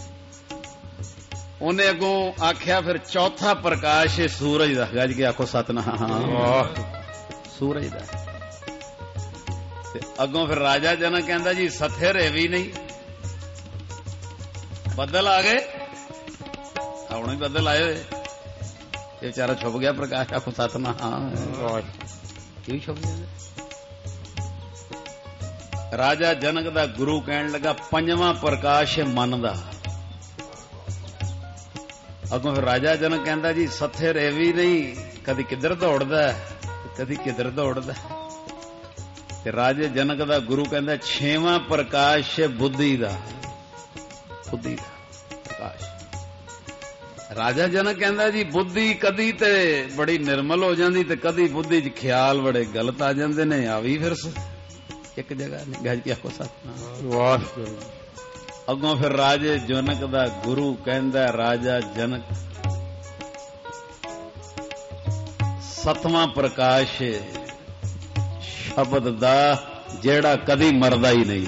ਉਹਨੇ ਅੱਗੋਂ ਆਖਿਆ ਫਿਰ ਚੌਥਾ ਪ੍ਰਕਾਸ਼ ਹੈ ਸੂਰਜ ਦਾ। ਗੱਜ ਕੇ ਆਖੋ ਸਤਿਨਾਮ। ਸੂਰਜ ਦਾ। ਤੇ ਅੱਗੋਂ ਫਿਰ ਰਾਜਾ ਜਨਕ ਕਹਿੰਦਾ ਜੀ ਸਥਿਰ ਹੈ ਵੀ ਨਹੀਂ। ਬੱਦਲ ਆ ਗਏ। ਹੁਣ ਹੀ ਬੱਦਲ ਆਏ ਹੋਏ। ਇਹ ਵਿਚਾਰਾ ਛੁਪ ਗਿਆ ਪ੍ਰਕਾਸ਼। ਆਖੋ ਸਤਿਨਾਮ। ਇਹ ਵੀ ਛੁਪ ਗਿਆ। ਰਾਜਾ ਜਨਕ ਦਾ ਗੁਰੂ ਕਹਿਣ ਲੱਗਾ ਪੰਜਵਾਂ ਪ੍ਰਕਾਸ਼ ਹੈ ਮਨ ਦਾ। ਅੱਗੋਂ ਫਿਰ ਰਾਜਾ ਜਨਕ ਕਹਿੰਦਾ ਜੀ ਸਥਿਰ ਇਹ ਵੀ ਨਹੀਂ। ਕਦੀ ਕਿੱਧਰ ਦੌੜਦਾ ਕਦੀ ਕਿੱਧਰ ਦੌੜਦਾ। ਤੇ ਰਾਜੇ ਜਨਕ ਦਾ ਗੁਰੂ ਕਹਿੰਦਾ ਛੇਵਾਂ ਪ੍ਰਕਾਸ਼ ਹੈ ਬੁੱਧੀ ਦਾ। ਬੁੱਧੀ ਦਾ ਪ੍ਰਕਾਸ਼। ਰਾਜਾ ਜਨਕ ਕਹਿੰਦਾ ਜੀ ਬੁੱਧੀ ਕਦੀ ਤੇ ਬੜੀ ਨਿਰਮਲ ਹੋ ਜਾਂਦੀ ਤੇ ਕਦੀ ਬੁੱਧੀ 'ਚ ਖਿਆਲ ਬੜੇ ਗਲਤ ਆ ਜਾਂਦੇ ਨੇ। ਆ ਵੀ ਫਿਰ ਇੱਕ ਜਗ੍ਹਾ ਨਹੀਂ। ਗੱਜ ਕੇ ਆਖੋ ਸਤਿਨਾਮ। ਵਾਹਿਗੁਰੂ। ਅੱਗੋਂ ਫਿਰ ਰਾਜੇ ਜਨਕ ਦਾ ਗੁਰੂ ਕਹਿੰਦਾ ਰਾਜਾ ਜਨਕ ਸਤਵਾਂ ਪ੍ਰਕਾਸ਼ ਸ਼ਬਦ ਦਾ ਜਿਹੜਾ ਕਦੀ ਮਰਦਾ ਹੀ ਨਹੀਂ।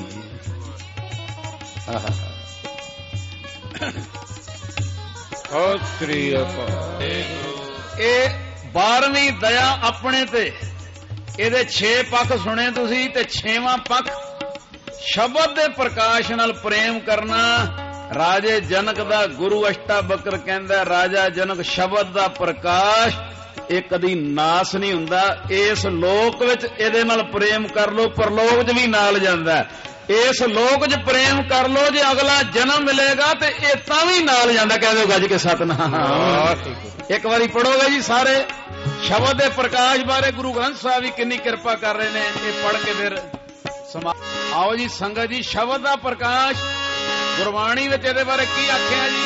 ਇਹ ਬਾਰਵੀਂ ਦਇਆ ਆਪਣੇ ਤੇ। ਇਹਦੇ ਛੇ ਪੱਖ ਸੁਣੇ ਤੁਸੀਂ ਤੇ ਛੇਵਾਂ ਪੱਖ ਸ਼ਬਦ ਦੇ ਪ੍ਰਕਾਸ਼ ਨਾਲ ਪ੍ਰੇਮ ਕਰਨਾ। ਰਾਜੇ ਜਨਕ ਦਾ ਗੁਰੂ ਅਸ਼ਟਾਵਕਰ ਕਹਿੰਦਾ ਰਾਜਾ ਜਨਕ ਸ਼ਬਦ ਦਾ ਪ੍ਰਕਾਸ਼ ਇਹ ਕਦੀ ਨਾਸ ਨਹੀਂ ਹੁੰਦਾ। ਇਸ ਲੋਕ ਵਿੱਚ ਇਹਦੇ ਨਾਲ ਪ੍ਰੇਮ ਕਰ ਲੋ ਪਰਲੋਕ 'ਚ ਵੀ ਨਾਲ ਜਾਂਦਾ। ਇਸ ਲੋਕ 'ਚ ਪ੍ਰੇਮ ਕਰ ਲੋ ਜੇ ਅਗਲਾ ਜਨਮ ਮਿਲੇਗਾ ਤੇ ਇਹ ਤਾਂ ਵੀ ਨਾਲ ਜਾਂਦਾ। ਕਹਿ ਦਿਓ ਗੱਜ ਕੇ ਸਤਿਨਾਮ। ਇੱਕ ਵਾਰੀ ਪੜੋਗੇ ਜੀ ਸਾਰੇ ਸ਼ਬਦ ਦੇ ਪ੍ਰਕਾਸ਼ ਬਾਰੇ। ਗੁਰੂ ਗ੍ਰੰਥ ਸਾਹਿਬ ਵੀ ਕਿੰਨੀ ਕਿਰਪਾ ਕਰ ਰਹੇ ਨੇ। ਇਹ ਪੜ੍ਹ ਕੇ ਫਿਰ ਆਓ ਜੀ ਸੰਗਤ ਜੀ ਸ਼ਬਦ ਦਾ ਪ੍ਰਕਾਸ਼ ਗੁਰਬਾਣੀ ਵਿੱਚ ਇਹਦੇ ਬਾਰੇ ਕੀ ਆਖਿਆ ਜੀ।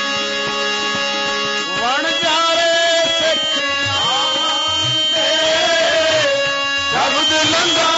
ਵਣ ਜਾਰੇ ਸਿੱਖਿਆ ਦੇ ਸ਼ਬਦ ਲੰਗਾ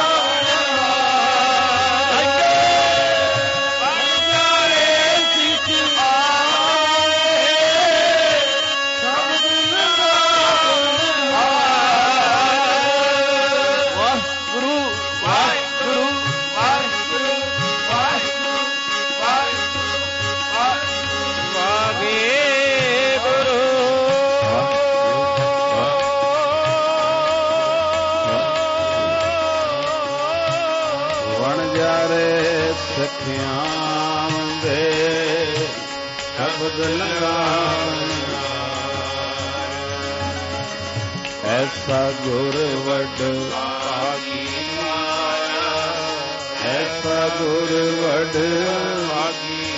ਸ਼ਬਦ ਲਗਾਇਆ ਐਸਾ ਗੁਰ ਵੱਡ ਗੁਰ ਵਡ ਭਾਗੀ,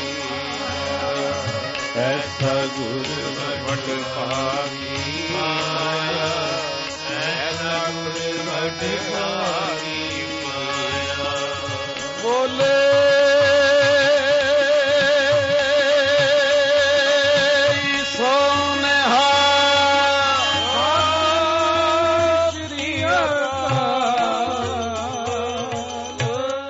ਐਸਾ ਗੁਰ ਵਡ ਭਾਗੀ ਮਾਇਆ, ਐਸਾ ਗੁਰ ਵਡ ਭਾਗੀ ਮਾਇਆ। ਬੋਲੇ